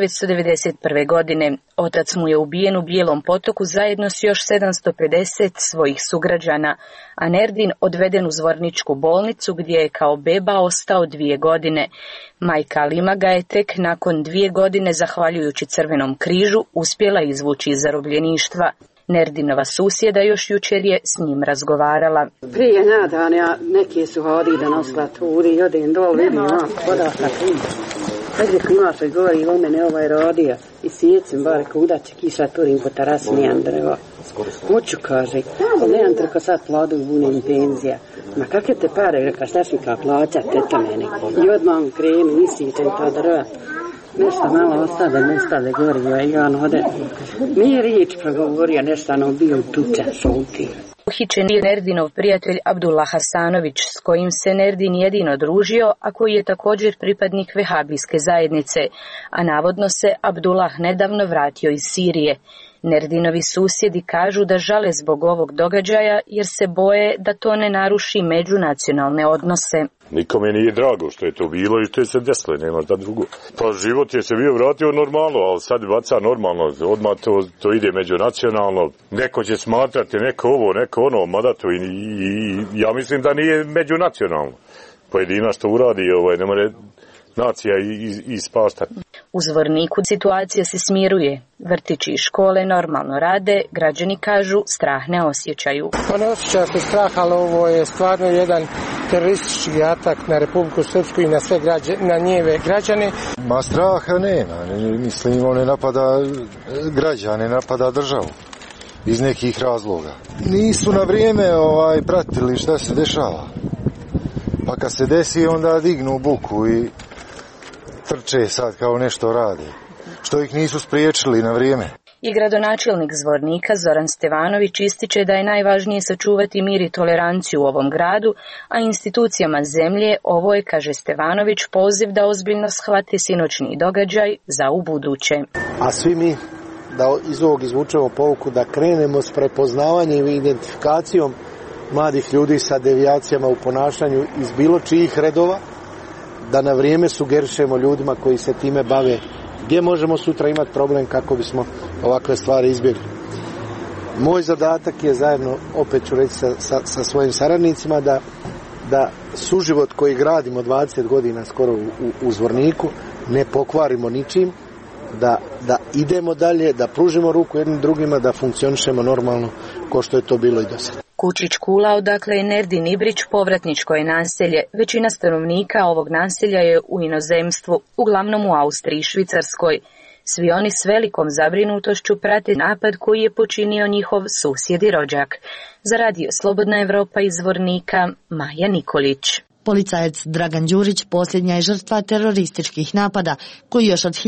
1991. godine. Otac mu je ubijen u Bijelom Potoku zajedno s još 750 svojih sugrađana, a Nerdin odveden u Zvorničku bolnicu gdje je kao beba ostao 2 godine. Majka Alima ga je tek nakon 2 godine, zahvaljujući Crvenom križu, uspjela izvući iz zarobljeništva. Nerdinova susjeda još jučer je s njim razgovarala. Prije nadanja neki su hodi da nosla turi i odem dol, vidim podatak križa. Negdje klimaš i govori o mene rodio i sjecim bar kuda će kiša turim po terasi, nijem drvo. Hoću, kaže, nemam trko sad pladu bunim penzija. Ma kakve te pare, reka, šta si kao plaća, teta mene. I odmah krenu, nisite ta drva. Nešto malo ostade goriva i on ode. Mi je riječ progovorio, nešto ono bio tuča, šuti. Uhićen je Nerdinov prijatelj Abdullah Hasanović, s kojim se Nerdin jedino družio, a koji je također pripadnik vehabijske zajednice, a navodno se Abdullah nedavno vratio iz Sirije. Nerdinovi susjedi kažu da žale zbog ovog događaja jer se boje da to ne naruši međunacionalne odnose. Nikome nije drago što je to bilo i što je se desilo, nema šta drugo. Pa život je se bio vratio normalno, ali sad baca normalno, odmah to ide međunacionalno. Neko će smatrati, neko ovo, neko ono, mada to i ja mislim da nije međunacionalno. Pojedina što uradi, ne more nacija ispaštati. U Zvorniku situacija se smiruje. Vrtići i škole normalno rade, građani kažu strah ne osjećaju. Pa ne osjeća se strah, ali ovo je stvarno jedan teroristički atak na Republiku Srpsku i na sve na njeve građane. Ma straha nema, mislim on ne napada građane, napada državu iz nekih razloga. Nisu na vrijeme pratili šta se dešava. Pa kad se desi onda dignu buku i trče sad kao nešto rade, što ih nisu spriječili na vrijeme. I gradonačelnik Zvornika Zoran Stevanović ističe da je najvažnije sačuvati mir i toleranciju u ovom gradu, a institucijama zemlje ovo je, kaže Stevanović, poziv da ozbiljno shvate sinoćni događaj za ubuduće. A svi mi da iz ovog izvučemo pouku da krenemo s prepoznavanjem i identifikacijom mladih ljudi sa devijacijama u ponašanju iz bilo čijih redova, da na vrijeme sugerišemo ljudima koji se time bave gdje možemo sutra imati problem kako bismo ovakve stvari izbjegli. Moj zadatak je zajedno, opet ću reći sa svojim saradnicima, da suživot koji gradimo 20 godina skoro u Zvorniku ne pokvarimo ničim, da idemo dalje, da pružimo ruku jednim drugima, da funkcionišemo normalno kao što je to bilo i do sada. Kučić Kula, odakle je Nerdin Ibrić, povratničko je naselje. Većina stanovnika ovog naselja je u inozemstvu, uglavnom u Austriji i Švicarskoj. Svi oni s velikom zabrinutošću prate napad koji je počinio njihov susjed i rođak. Za radio Slobodna Evropa iz Zvornika, Maja Nikolić. Policajac Dragan Đurić posljednja je žrtva terorističkih napada koji još od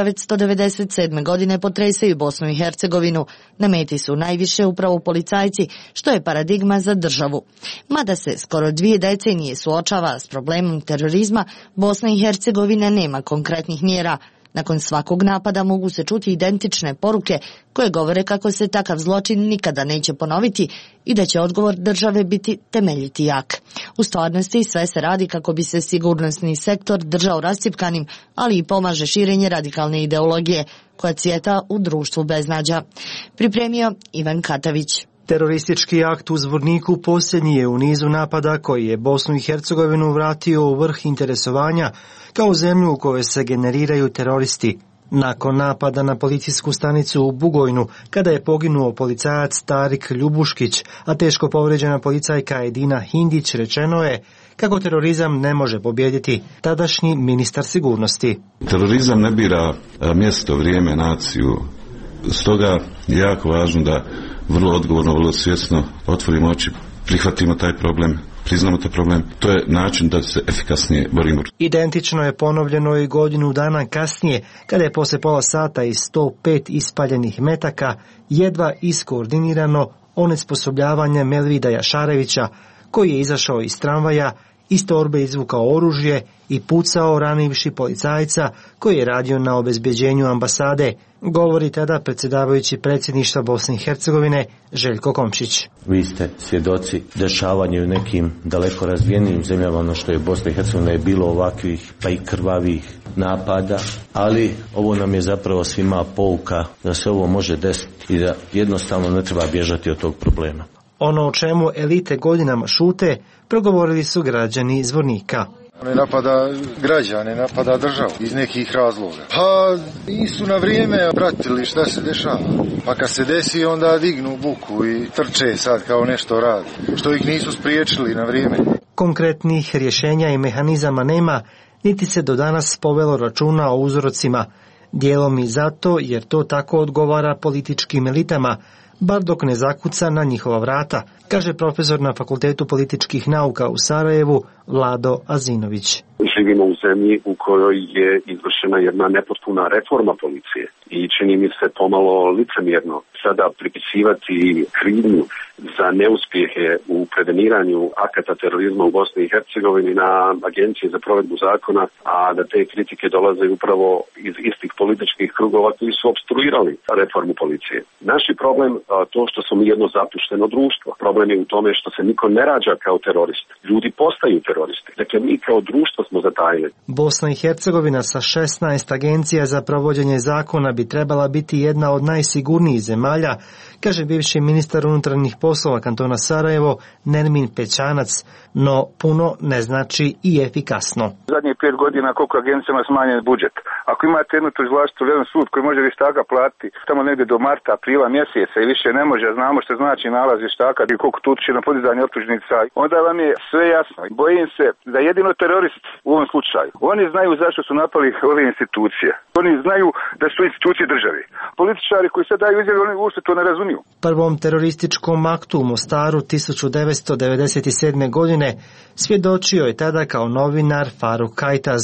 1997. godine potresaju Bosnu i Hercegovinu. Na meti su najviše upravo policajci, što je paradigma za državu. Mada se skoro 2 decenije suočava s problemom terorizma, Bosna i Hercegovina nema konkretnih mjera. Nakon svakog napada mogu se čuti identične poruke koje govore kako se takav zločin nikada neće ponoviti i da će odgovor države biti temeljiti jak. U stvarnosti sve se radi kako bi se sigurnosni sektor držao rascjepkanim, ali i pomaže širenje radikalne ideologije koja cvjeta u društvu beznađa. Pripremio Ivan Katavić. Teroristički akt u Zvorniku posljednji je u nizu napada koji je Bosnu i Hercegovinu vratio u vrh interesovanja kao zemlju u kojoj se generiraju teroristi. Nakon napada na policijsku stanicu u Bugojnu, kada je poginuo policajac Tarik Ljubuškić, a teško povrijeđena policajka Edina Hindić, rečeno je kako terorizam ne može pobijediti tadašnji ministar sigurnosti. Terorizam ne bira mjesto, vrijeme, naciju. Stoga je jako važno da vrlo odgovorno, vrlo svjesno otvorimo oči, prihvatimo taj problem, priznamo taj problem. To je način da se efikasnije borimo. Identično je ponovljeno i godinu dana kasnije, kada je poslije pola sata i 105 ispaljenih metaka jedva iskoordinirano onesposobljavanje Melvida Jašarevića, koji je izašao iz tramvaja, iz torbe izvukao oružje i pucao ranivši policajca koji je radio na obezbeđenju ambasade, govori tada predsjedavajući predsjedništva Bosne i Hercegovine Željko Komšić. Vi ste svjedoci dešavanja u nekim daleko razvijenim zemljama, ono što je Bosna i Hercegovina, je bilo ovakvih pa i krvavih napada, ali ovo nam je zapravo svima pouka da se ovo može desiti i da jednostavno ne treba bježati od tog problema. Ono o čemu elite godinama šute, progovorili su građani Zvornika. Ne napada građane, napada državu iz nekih razloga. Pa nisu na vrijeme pratili šta se dešava. Pa kad se desi onda dignu buku i trče sad kao nešto radi, što ih nisu spriječili na vrijeme. Konkretnih rješenja i mehanizama nema, niti se do danas povelo računa o uzrocima. Dijelom i zato jer to tako odgovara političkim elitama, bar dok ne zakuca na njihova vrata, kaže profesor na Fakultetu političkih nauka u Sarajevu Vlado Azinović. Živimo u zemlji u kojoj je izvršena jedna nepotpuna reforma policije i čini mi se pomalo licemjerno sada pripisivati krivnju za neuspjehe u preveniranju akata terorizma u Bosni i Hercegovini na Agenciji za provedbu zakona, a da te kritike dolaze upravo iz istih političkih krugova koji su opstruirali reformu policije. Naš je problem to što smo mi jedno zapušteno društvo. Problem je u tome što se niko ne rađa kao terorist. Ljudi postaju teroristi. Dakle, mi kao društvo smo zatajili. Bosna i Hercegovina sa 16 agencija za provođenje zakona bi trebala biti jedna od najsigurnijih zemalja, kaže bivši ministar unutarnjih poslova kantona Sarajevo Nermin Pećanac, no puno ne znači i efikasno. Zadnjih 5 godina koliko agencijama smanjen budžet. Ako imate jednu tužilaštvo ili jedan sud koji može vještaka platiti tamo negdje do marta, aprila mjeseca i više ne može, znamo što znači nalaz vještaka i koliko tu utiče na podizanje optužnica, onda vam je sve jasno. Bojim se da jedino terorist u ovom slučaju, oni znaju zašto su napali ove institucije. Oni znaju da su institucije države. Političari koji sad daju izjave, oni uopšte to ne razumiju. Prvom terorističkom aktu u Mostaru 1997. godine svjedočio je tada kao novinar Faruk Kajtaz.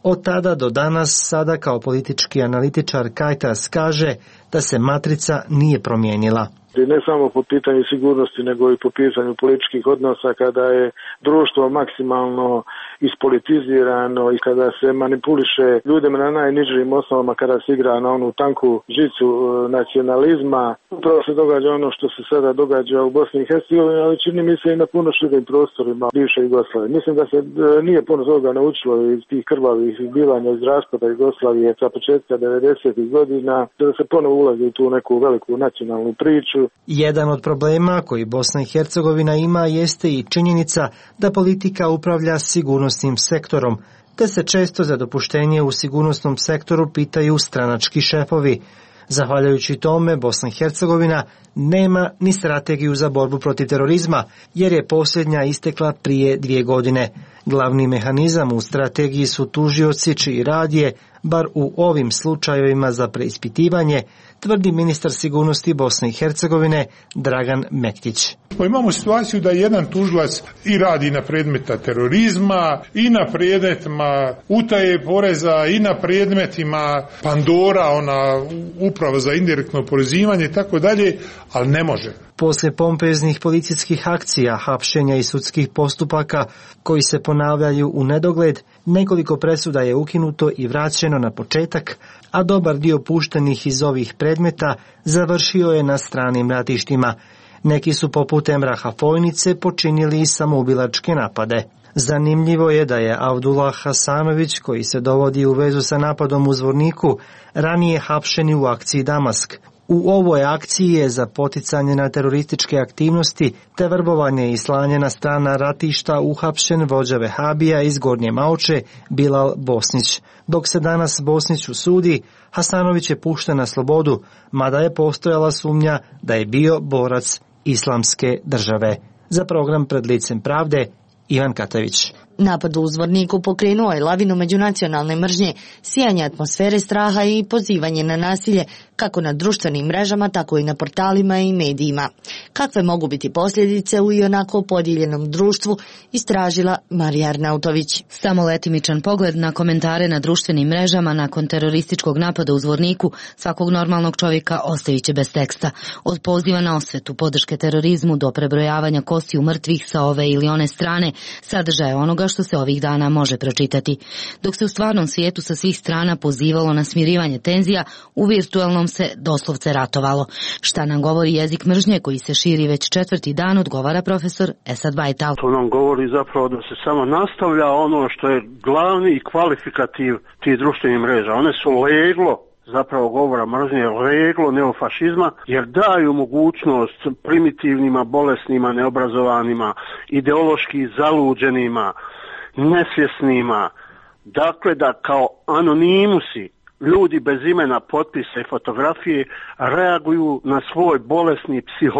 Od tada do danas, sada kao politički analitičar Kajtas kaže da se matrica nije promijenila. Ne samo po pitanju sigurnosti, nego i po pitanju političkih odnosa, kada je društvo maksimalno ispolitizirano i kada se manipuliše ljudima na najnižim osnovama, kada se igra na onu tanku žicu nacionalizma. Upravo se događa ono što se sada događa u Bosni i Hercegovini, ali čini mi se i na puno širim prostorima bivše Jugoslavije. Mislim da se nije puno toga naučilo iz tih krvavih izbivanja iz raspada Jugoslavije sa početka 90. godina, da se ponovo ulazi u tu neku veliku nacionalnu priču. Jedan od problema koji Bosna i Hercegovina ima jeste i činjenica da politika upravlja sigurnosnim sektorom, te se često za dopuštenje u sigurnosnom sektoru pitaju stranački šefovi. Zahvaljujući tome, Bosna i Hercegovina nema ni strategiju za borbu protiv terorizma, jer je posljednja istekla prije 2 godine. Glavni mehanizam u strategiji su tužioci čiji rad je, bar u ovim slučajevima za preispitivanje, tvrdi ministar sigurnosti Bosne i Hercegovine Dragan Mektić. Imamo situaciju da jedan tužilac i radi na predmeta terorizma, i na predmetima utaje poreza, i na predmetima Pandora, ona uprava za indirektno oporezivanje i tako dalje, ali ne može. Poslije pompeznih policijskih akcija, hapšenja i sudskih postupaka koji se ponavljaju u nedogled, nekoliko presuda je ukinuto i vraćeno na početak, a dobar dio puštenih iz ovih predmeta završio je na stranim ratištima. Neki su poput Emraha Fojnice počinili i samoubilačke napade. Zanimljivo je da je Avdullah Hasanović, koji se dovodi u vezu sa napadom u Zvorniku, ranije hapšen u akciji Damask. U ovoj akciji je za poticanje na terorističke aktivnosti te vrbovanje i slanje na strana ratišta uhapšen vođa Vehabija iz Gornje Mauče Bilal Bosnić. Dok se danas Bosniću sudi, Hasanović je pušten na slobodu, mada je postojala sumnja da je bio borac Islamske države. Za program Pred licem pravde, Ivan Katavić. Napad u Zvorniku pokrenuo je lavinu međunacionalne mržnje, sijanje atmosfere straha i pozivanje na nasilje kako na društvenim mrežama, tako i na portalima i medijima. Kakve mogu biti posljedice u ionako podijeljenom društvu, istražila Marija Arnautović. Samo letimičan pogled na komentare na društvenim mrežama nakon terorističkog napada u Zvorniku svakog normalnog čovjeka ostavit će bez teksta. Od poziva na osvetu, podrške terorizmu do prebrojavanja kostiju mrtvih sa ove ili one strane, sadržaje onoga što se ovih dana može pročitati. Dok se u stvarnom svijetu sa svih strana pozivalo na smirivanje tenzija, u virtualnom se doslovce ratovalo. Šta nam govori jezik mržnje koji se širi već 4. dan, odgovara profesor Esad Bajtal. To nam govori zapravo da se samo nastavlja ono što je glavni i kvalifikativ tih društvenih mreža. One su leglo zapravo govora mržnje, leglo neofašizma, jer daju mogućnost primitivnima, bolesnima, neobrazovanima, ideološki zaluđenima, nesvjesnima, dakle da kao anonimusi, ljudi bez imena, potpisa i fotografije reaguju na svoj bolesni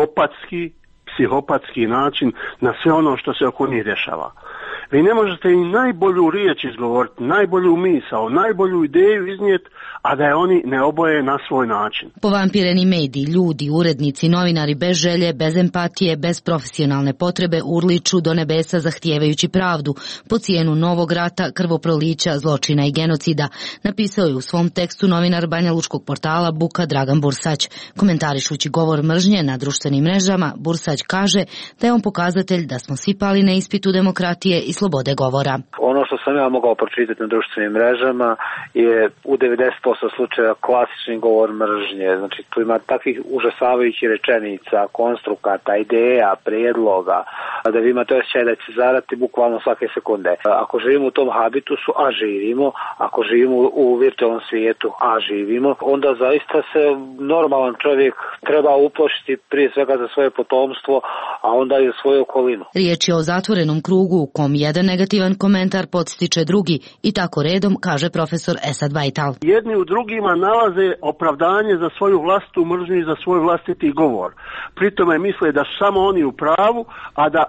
psihopatski način na sve ono što se oko njih dešava. Vi ne možete i najbolju riječ izgovoriti, najbolju misao, najbolju ideju iznijeti, a da je oni ne oboje na svoj način. Povampireni mediji, ljudi, urednici, novinari bez želje, bez empatije, bez profesionalne potrebe urliču do nebesa zahtijevajući pravdu po cijenu novog rata, krvoprolića, zločina i genocida, napisao je u svom tekstu novinar banjalučkog portala Buka Dragan Bursać. Komentarišući govor mržnje na društvenim mrežama, Bursać kaže da je on pokazatelj da smo svi pali na ispitu demokratije i slobode govora. Ono što sam ja mogao pročitati na društvenim mrežama je u 90% slučaja klasični govor mržnje. Znači tu ima takvih užasavajućih rečenica, konstrukata, ideja, prijedloga, da vi imate osjećaj da će zarati bukvalno svake sekunde. Ako živimo u tom habitusu, a živimo, ako živimo u virtualnom svijetu, a živimo, onda zaista se normalan čovjek treba uplašiti prije svega za svoje potomstvo, a onda i za svoju okolinu. Riječ je o zatvorenom krugu u kom jedan negativan komentar podstiče drugi i tako redom, kaže profesor Esad Bajtal. Jedni u drugima nalaze opravdanje za svoju vlastitu mržnju i za svoj vlastiti govor. Pritome misle da su samo oni u pravu, a da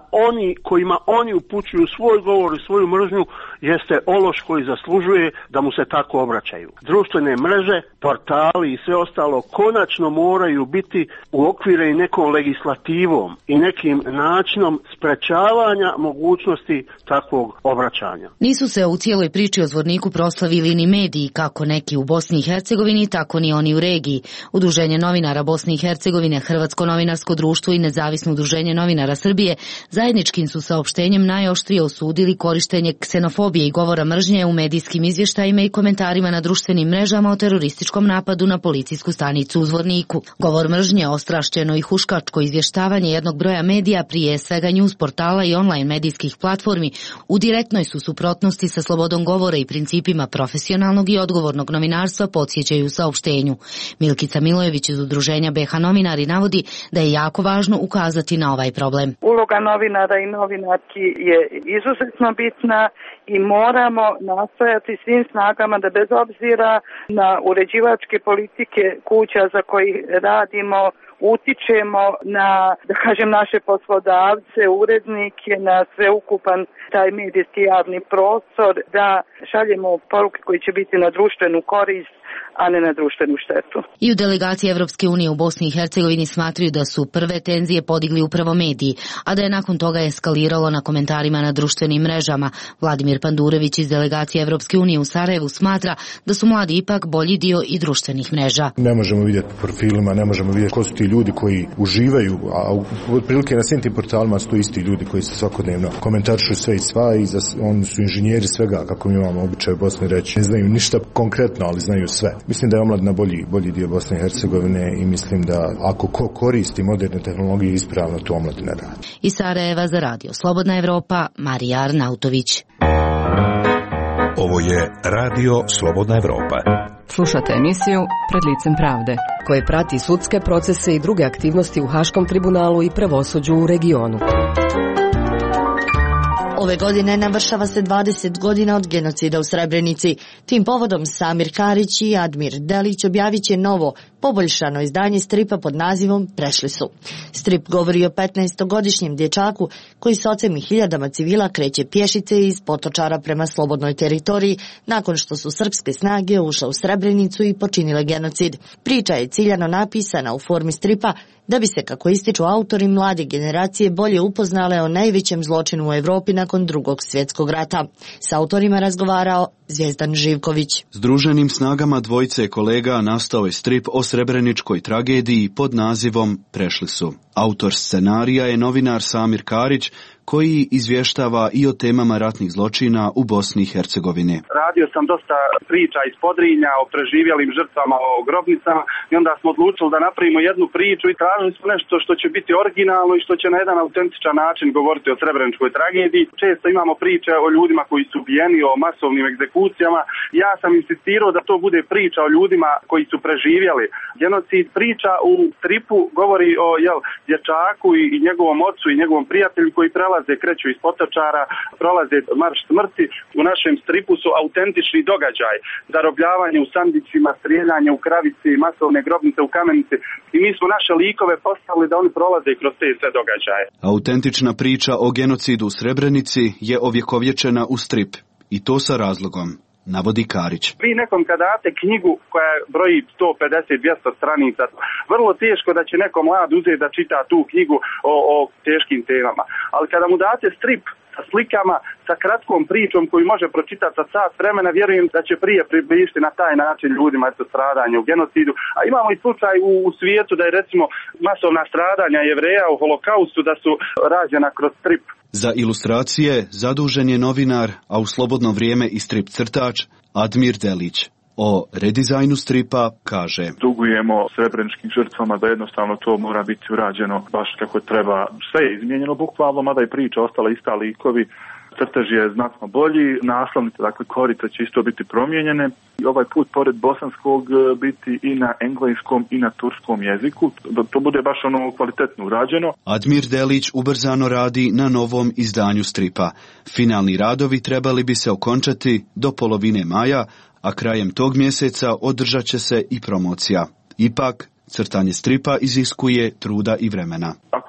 oni kojima oni upućuju svoj govor i svoju mržnju jeste ološ koji zaslužuje da mu se tako obraćaju. Društvene mreže, portali i sve ostalo konačno moraju biti uokvireni nekom legislativom i nekim načinom sprečavanja mogućnosti takvog obraćanja. Nisu se u cijeloj priči o Zvorniku proslavili ni mediji, kako neki u Bosni i Hercegovini, tako ni oni u regiji. Udruženje novinara Bosne i Hercegovine, Hrvatsko novinarsko društvo i Nezavisno udruženje novinara Srbije zajedničkim su saopštenjem najoštrije osudili korištenje ksenofobije i govora mržnje u medijskim izvještajima i komentarima na društvenim mrežama o terorističkom napadu na policijsku stanicu u Zvorniku. Govor mržnje, ostrašćeno i huškačko izvještavanje jednog broja medija, prije svega news portala i online medijskih platformi, u direktnoj su suprotnosti sa slobodom govora i principima profesionalnog i odgovornog novinarstva, podsjećaju u saopštenju. Milkica Milojević iz udruženja BH Novinari navodi da je jako važno ukazati na ovaj problem. Uloga novinara i novinarki je izuzetno bitna i moramo nastojati svim snagama da bez obzira na uređivačke politike kuća za koji radimo, utičemo na, da kažem, naše poslodavce, urednike, na sveukupan taj medijski javni prostor, da šaljemo poruke koji će biti na društvenu korist, a ne na društvenu štetu. I u delegaciji Evropske unije u Bosni i Hercegovini smatraju da su prve tenzije podigli upravo mediji, a da je nakon toga eskaliralo na komentarima na društvenim mrežama. Vladimir Pandurević iz delegacije Evropske unije u Sarajevu smatra da su mladi ipak bolji dio i društvenih mreža. Ne možemo vidjeti po profilima, ne možemo vidjeti ko su ti ljudi koji uživaju, a otprilike na svim tim portalima su to isti ljudi koji se svakodnevno komentarišu sve i sva i oni su inženjeri svega, kako mi imamo običaj u Bosni reći. Ne znaju ništa konkretno, ali znaju sve. Mislim da je omladina bolji dio Bosne i Hercegovine i mislim da ako ko koristi moderne tehnologije ispravno, to omladina radi. Iz Sarajeva za radio Slobodna Evropa, Marija Arnautović. Ovo je Radio Slobodna Evropa. Slušate emisiju Pred licem pravde, koje prati sudske procese i druge aktivnosti u Haškom tribunalu i pravosuđu u regionu. Ove godine navršava se 20 godina od genocida u Srebrenici. Tim povodom Samir Karić i Admir Delić objavit će novo, poboljšano izdanje stripa pod nazivom Prešli su. Strip govori o 15-godišnjem dječaku koji s ocem i hiljadama civila kreće pješice iz Potočara prema slobodnoj teritoriji nakon što su srpske snage ušle u Srebrenicu i počinile genocid. Priča je ciljano napisana u formi stripa da bi se, kako ističu autori, mlade generacije bolje upoznale o najvećem zločinu u Evropi nakon Drugog svjetskog rata. S autorima razgovarao Zvjezdan Živković. Združenim snagama dvojice kolega nastao je strip o srebreničkoj tragediji pod nazivom Prešli su. Autor scenarija je novinar Samir Karić, koji izvještava i o temama ratnih zločina u Bosni i Hercegovini. Radio sam dosta priča iz Podrinja o preživjelim žrtvama, o grobnicama i onda smo odlučili da napravimo jednu priču i tražili smo nešto što će biti originalno i što će na jedan autentičan način govoriti o srebreničkoj tragediji. Često imamo priče o ljudima koji su ubijeni, o masovnim egzekucijama. Ja sam insistirao da to bude priča o ljudima koji su preživjeli genocid. Priča u stripu govori o dječaku i njegovom ocu i njegovom prijatelju koji kreću iz Potočara, prolaze marš smrti. U našem stripu su autentični događaj, zarobljavanje u sandicima, strijeljanje u kravici, masovne grobnice u kamenici i mi smo naše likove postavili da oni prolaze kroz te sve događaje. Autentična priča o genocidu u Srebrenici je ovjekovječena u strip i to sa razlogom, navodi Karić. Vi nekom kad date knjigu koja broji 150-200 stranica, vrlo teško da će neko mlad uzeti da čita tu knjigu o teškim temama. Ali kada mu date strip sa slikama, sa kratkom pričom koju može pročitati za sat vremena, vjerujem da će prije približiti na taj način ljudima stradanje u genocidu. A imamo i slučaj u svijetu da je recimo masovna stradanja Jevreja u holokaustu da su rađena kroz strip. Za ilustracije zadužen je novinar, a u slobodno vrijeme i strip crtač Admir Delić. O redizajnu stripa kaže: dugujemo srebreničkim žrtvama da jednostavno to mora biti urađeno baš kako treba. Sve je izmijenjeno bukvalno, mada je priča ostala ista, likovi. Crtež je znatno bolji, naslovnice, dakle korice će isto biti promijenjene. I ovaj put pored bosanskog biti i na engleskom i na turskom jeziku. Da to bude baš ono kvalitetno urađeno. Admir Delić ubrzano radi na novom izdanju stripa. Finalni radovi trebali bi se okončati do polovine maja, a krajem tog mjeseca održat će se i promocija. Ipak, crtanje stripa iziskuje truda i vremena. Ako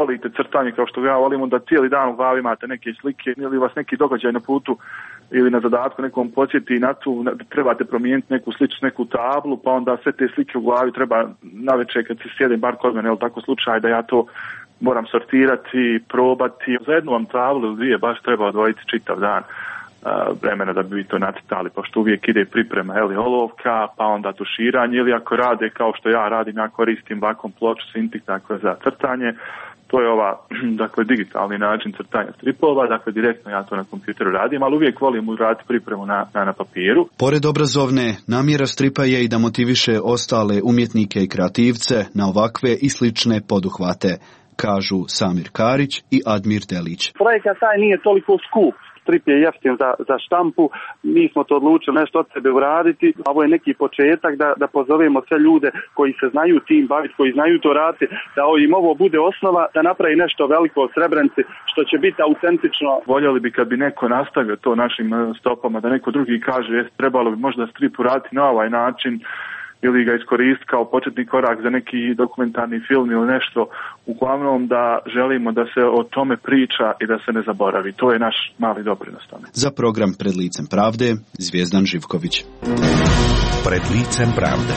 volite crtanje kao što ja volim, onda cijeli dan u glavi imate neke slike ili vas neki događaj na putu ili na zadatku nekom podsjeti na tu, trebate promijeniti neku sličnu, neku tablu, pa onda sve te slike u glavi treba navečer kad se sjedim, bar kod mene, tako slučaj da ja to moram sortirati, probati. Za jednu vam tablu ili dvije baš treba odvojiti čitav dan vremena da bi to nacrtali, pošto uvijek ide priprema olovka, pa onda tuširanje, ili ako rade kao što ja radim, ja koristim lakom ploču Cintiq, dakle za crtanje. To je dakle, digitalni način crtanja stripova, dakle direktno ja to na kompjuteru radim, ali uvijek volim uraditi pripremu na papiru. Pored obrazovne, namjera stripa je i da motiviše ostale umjetnike i kreativce na ovakve i slične poduhvate, kažu Samir Karić i Admir Delić. Projekat taj nije toliko skup. Strip je jeftin za štampu, mi smo to odlučili nešto od sebe uraditi. Ovo je neki početak da pozovemo sve ljude koji se znaju tim baviti, koji znaju to raditi, da im ovo bude osnova da napravi nešto veliko u Srebrenici što će biti autentično. Voljeli bi kad bi neko nastavio to našim stopama, da neko drugi kaže trebalo bi možda strip uraditi na ovaj način ili ga iskoristiti kao početni korak za neki dokumentarni film ili nešto. Uglavnom da želimo da se o tome priča i da se ne zaboravi. To je naš mali doprinos tome. Za program Pred licem pravde, Zvijezdan Živković. Pred licem pravde.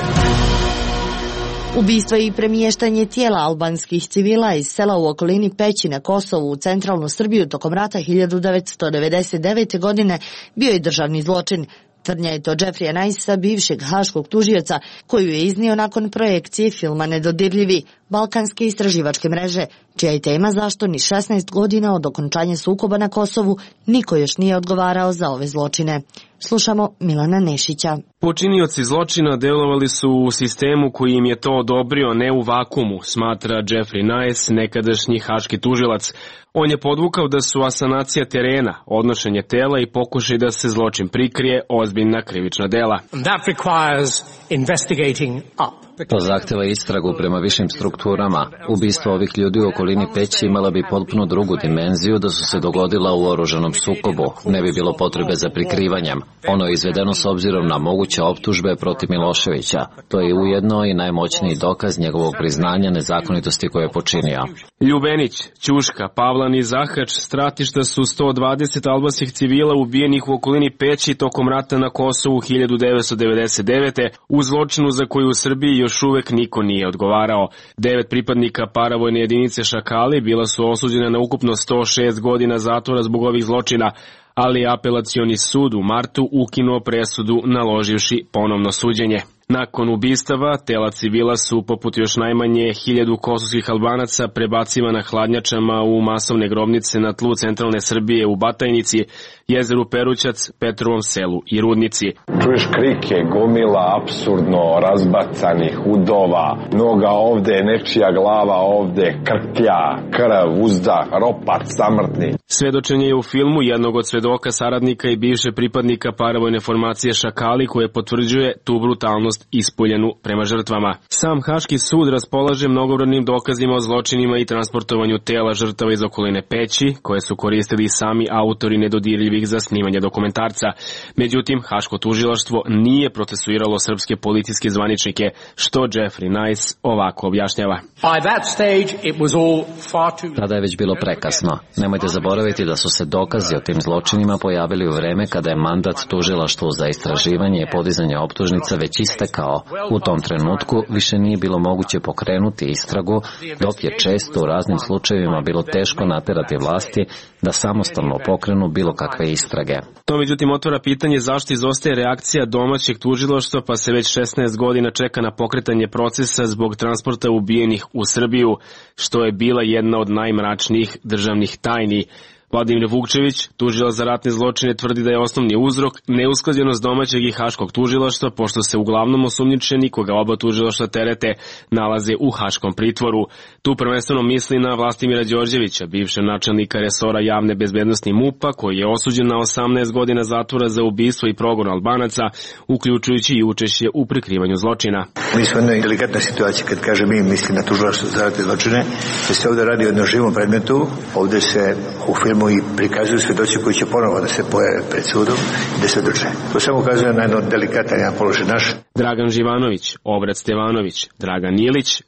Ubistvo i premještanje tijela albanskih civila iz sela u okolini Peći na Kosovu u centralnu Srbiju tokom rata 1999. godine bio je državni zločin. Tvrdnja je to Jeffrey Nicea, bivšeg haškog tužioca, koju je iznio nakon projekcije filma Nedodirljivi, balkanske istraživačke mreže, čija je tema zašto ni 16 godina od okončanja sukoba na Kosovu niko još nije odgovarao za ove zločine. Slušamo Milana Nešića. Počinioci zločina delovali su u sistemu koji im je to odobrio, ne u vakumu, smatra Jeffrey Nice, nekadašnji haški tužilac. On je podvukao da su asanacija terena, odnošenje tela i pokušaj da se zločin prikrije ozbiljna krivična dela. To zahteva istragu prema višim strukturama. Ubistvo ovih ljudi u okolini Peći imala bi potpuno drugu dimenziju da su se dogodila u oružanom sukobu. Ne bi bilo potrebe za prikrivanjem. Ono je izvedeno s obzirom na moguće optužbe protiv Miloševića. To je ujedno i najmoćniji dokaz njegovog priznanja nezakonitosti koje je počinio. Ljubenić, Ćuška, Pavlan i Zahač stratišta su 120 albanskih civila ubijenih u okolini Peći tokom rata na Kosovu 1999. u zločinu za koju u Srbiji još uvek niko nije odgovarao. 9 pripadnika paravojne jedinice Šakali bila su osuđene na ukupno 106 godina zatvora zbog ovih zločina, ali apelacioni sud u martu ukinuo presudu naloživši ponovno suđenje. Nakon ubistava, tela civila su, poput još najmanje 1000 kosovskih Albanaca, prebacivana hladnjačama u masovne grobnice na tlu centralne Srbije u Batajnici, jezeru Perućac, Petrovom selu i Rudnici. Čuješ krike, gomila apsurdno razbacanih udova, noga ovde, nečija glava ovde, krklja, krv, uzdah, ropat, samrtni. Svedočenje je u filmu jednog od svedoka, saradnika i bivše pripadnika paravojne formacije Šakali, koje potvrđuje tu brutalnost ispoljenu prema žrtvama. Sam Haški sud raspolaže mnogobrojnim dokazima o zločinima i transportovanju tela žrtava iz okoline Peći, koje su koristili sami autori Nedodirljivih za snimanje dokumentarca. Međutim, Haško tužilaštvo nije procesuiralo srpske policijske zvaničnike, što Jeffrey Nice ovako objašnjava. Tada je već bilo prekasno. Nemojte zaboraviti da su se dokazi o tim zločinima pojavili u vreme kada je mandat tužilaštvu za istraživanje i podizanje optužnica već istekao. U tom trenutku više nije bilo moguće pokrenuti istragu, dok je često u raznim slučajevima bilo teško naterati vlasti da samostalno pokrenu bilo kakve istrage. To međutim otvara pitanje zašto izostaje reakcija domaćeg tužilaštva, pa se već 16 godina čeka na pokretanje procesa zbog transporta ubijenih u Srbiju, što je bila jedna od najmračnijih državnih tajni. Vladimir Vukčević, tužilac za ratne zločine, tvrdi da je osnovni uzrok neusklađenost domaćeg i haškog tužilaštva, pošto se uglavnom osumnjičeni, koga oba tužilaštva terete, nalaze u haškom pritvoru. Tu prvenstveno misli na Vlastimira Đorđevića, bivšeg načelnika resora javne bezbednosti MUP-a, koji je osuđen na 18 godina zatvora za ubistvo i progon Albanaca, uključujući i učešće u prikrivanju zločina. Mi smo u jednoj delikatnoj situaciji, kad kaže mi mislim na tužilaštvo za ratne zločine, da se ovdje radi o jednom živom predmetu, ovdje se u filmu i prikazuju svedoci koji će ponovo da se pojave pred sudom i da svedoče. To samo ukazuje na jedan delikatan položaj naš. Dragan Živanović, Obrat Stevanović, Dragan Ilić,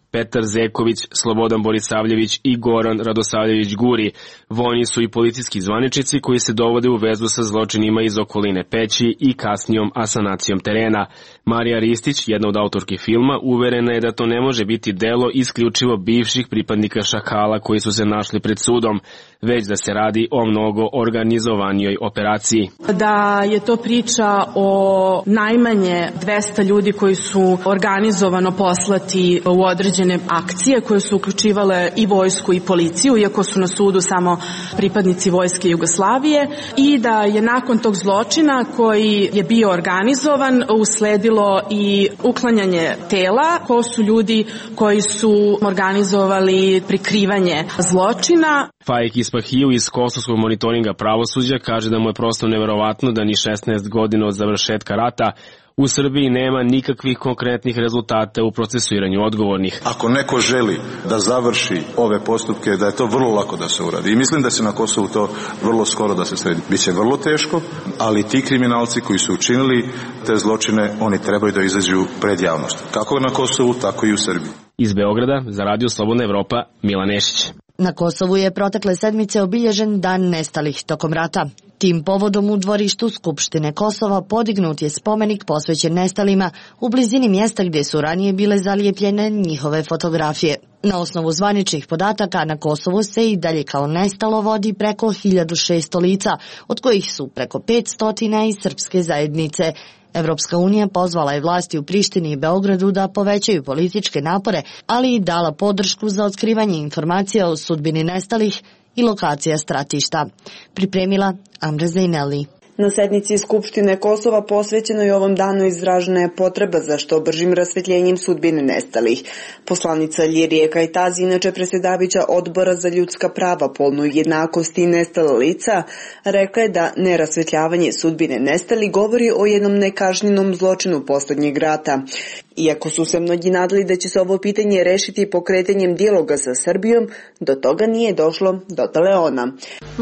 Petar Zeković, Slobodan Borisavljević i Goran Radosavljević Guri. Vojni su i policijski zvaničnici koji se dovode u vezu sa zločinima iz okoline Peći i kasnijom asanacijom terena. Marija Ristić, jedna od autorki filma, uverena je da to ne može biti delo isključivo bivših pripadnika Šakala koji su se našli pred sudom, već da se radi o mnogo organizovanijoj operaciji. Da je to priča o najmanje 200 ljudi koji su organizovano poslati u određene akcije koje su uključivale i vojsku i policiju, iako su na sudu samo pripadnici vojske Jugoslavije, i da je nakon tog zločina koji je bio organizovan usledilo i uklanjanje tela. Ko su ljudi koji su organizovali prikrivanje zločina. Faik Ispahiju iz Kosovskog monitoringa pravosuđa kaže da mu je prosto neverovatno da ni 16 godina od završetka rata u Srbiji nema nikakvih konkretnih rezultata u procesuiranju odgovornih. Ako neko želi da završi ove postupke, da je to vrlo lako da se uradi. I mislim da se na Kosovu to vrlo skoro da se sredi. Biće vrlo teško, ali ti kriminalci koji su učinili te zločine, oni trebaju da izađu pred javnost. Kako na Kosovu, tako i u Srbiji. Iz Beograda za Radio Slobodna Evropa, Milan Nešić. Na Kosovu je protekle sedmice obilježen Dan nestalih tokom rata. Tim povodom u dvorištu Skupštine Kosova podignut je spomenik posvećen nestalima u blizini mjesta gdje su ranije bile zalijepljene njihove fotografije. Na osnovu zvaničnih podataka na Kosovu se i dalje kao nestalo vodi preko 1600 lica, od kojih su preko 500 iz srpske zajednice. Evropska unija pozvala je vlasti u Prištini i Beogradu da povećaju političke napore, ali i dala podršku za otkrivanje informacija o sudbini nestalih i lokacija stratišta. Pripremila Amra Zejneli. Na sednici Skupštine Kosova posvećenoj ovom danu izražena je potreba za što bržim rasvetljenjem sudbine nestalih. Poslanica Ljirije Kajtazi, inače predsjedavajuća Odbora za ljudska prava, polnu jednakost i nestala lica, rekla je da nerasvetljavanje sudbine nestalih govori o jednom nekažnjenom zločinu posljednjeg rata. Iako su se mnogi nadali da će se ovo pitanje rešiti pokretanjem dijaloga sa Srbijom, do toga nije došlo, dodala je ona.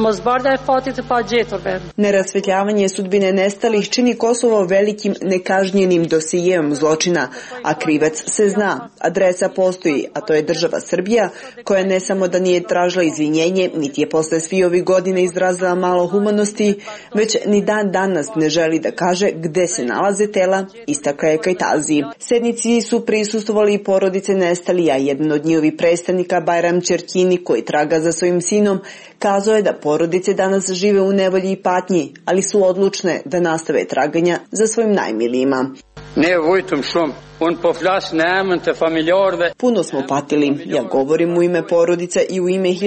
Nerasvetljavanje sudbine nestalih čini Kosovo velikim nekažnjenim dosijeom zločina, a krivac se zna, adresa postoji, a to je država Srbija, koja ne samo da nije tražila izvinjenje, niti je posle svih ovih godina izrazila malo humanosti, već ni dan danas ne želi da kaže gde se nalaze tela, istakla je Kajtazi. Sednici su prisustvovali i porodice nestalih, a jedan od njihovih predstavnika, Bajram Čerkini, koji traga za svojim sinom, kazao je da porodice danas žive u nevolji i patnji, ali su odlučne da nastave traganja za svojim najmilijima. Puno smo patili. Ja govorim u ime porodica i u ime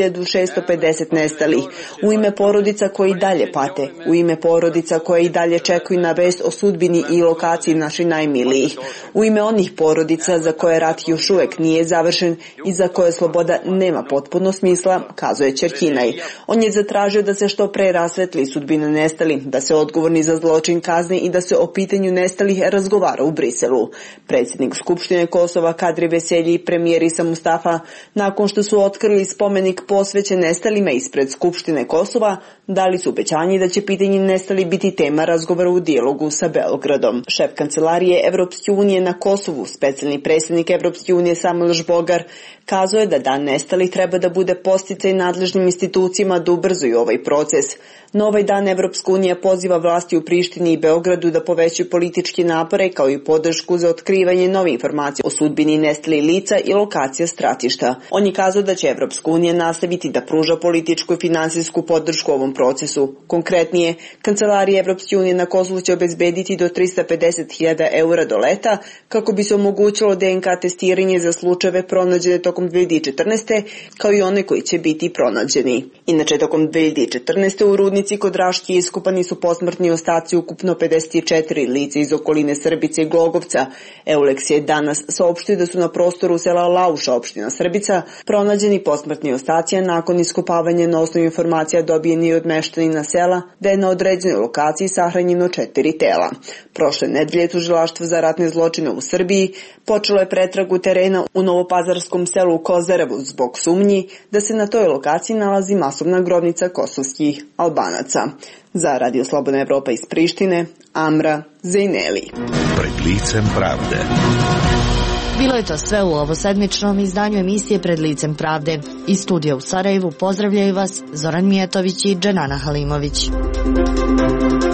1650 nestalih. U ime porodica koji dalje pate. U ime porodica koje i dalje čekaju na vest o sudbini i lokaciji naših najmilijih. U ime onih porodica za koje rat još uvek nije završen i za koje sloboda nema potpuno smisla, kazuje Čerkinaj. On je zatražio da se što pre rasvetli sudbina nestalih, da se odgovorni za zločin kazne i da se o pitanju nestalih razgovara u Briselu. Predsjednik Skupštine Kosova Kadri Veselji i premijer Isa Mustafa, nakon što su otkrili spomenik posvećen nestalima ispred Skupštine Kosova, dali su obećanje da će pitanje nestali biti tema razgovora u dijalogu sa Beogradom. Šef kancelarije Evropske unije na Kosovu, specijalni predsjednik Evropske unije Samuel Žbogar, kazao je da Dan nestalih treba da bude podsticaj nadležnim institucijama da ubrzaju ovaj proces. Na ovaj dan Evropska unija poziva vlasti u Prištini i Beogradu da povećaju političke napore kao i podršku za otkrivanje novih informacija o sudbini nestalih lica i lokacija stratišta. On je kazao da će Evropska unija nastaviti da pruža političku i finansijsku podršku ovom procesu. Konkretnije, Kancelarija Evropske unije na Kosovu će obezbediti do 350.000 eura do leta kako bi se omogućilo DNK testiranje za slučajeve pronađene tokom 2014. kao i one koji će biti pronađeni. Inače, tokom 2014. u rudnici kod Raške iskopani su posmrtni ostaci ukupno 54 lica iz okoline Srbice i Glogovca. Euleks je danas saopštio da su na prostoru sela Lauša, opština Srbica, pronađeni posmrtni ostaci, a nakon iskopavanja na osnovu informacija dobijeni od meštanina sela da je na određenoj lokaciji sahranjeno 4 tela. Prošle nedelje Tužilaštvo za ratne zločine u Srbiji počelo je pretragu terena u novopazarskom selu Kozarevu zbog sumnji da se na toj lokaciji nalazi masovna grobnica kosovskih Albanaca. Za Radio Slobodna Evropa iz Prištine, Amra Zejneli. Pred licem pravde. Bilo je to sve u ovosedmičnom izdanju emisije Pred licem pravde. Iz studija u Sarajevu pozdravljaju vas Zoran Mijetović i Dženana Halimović.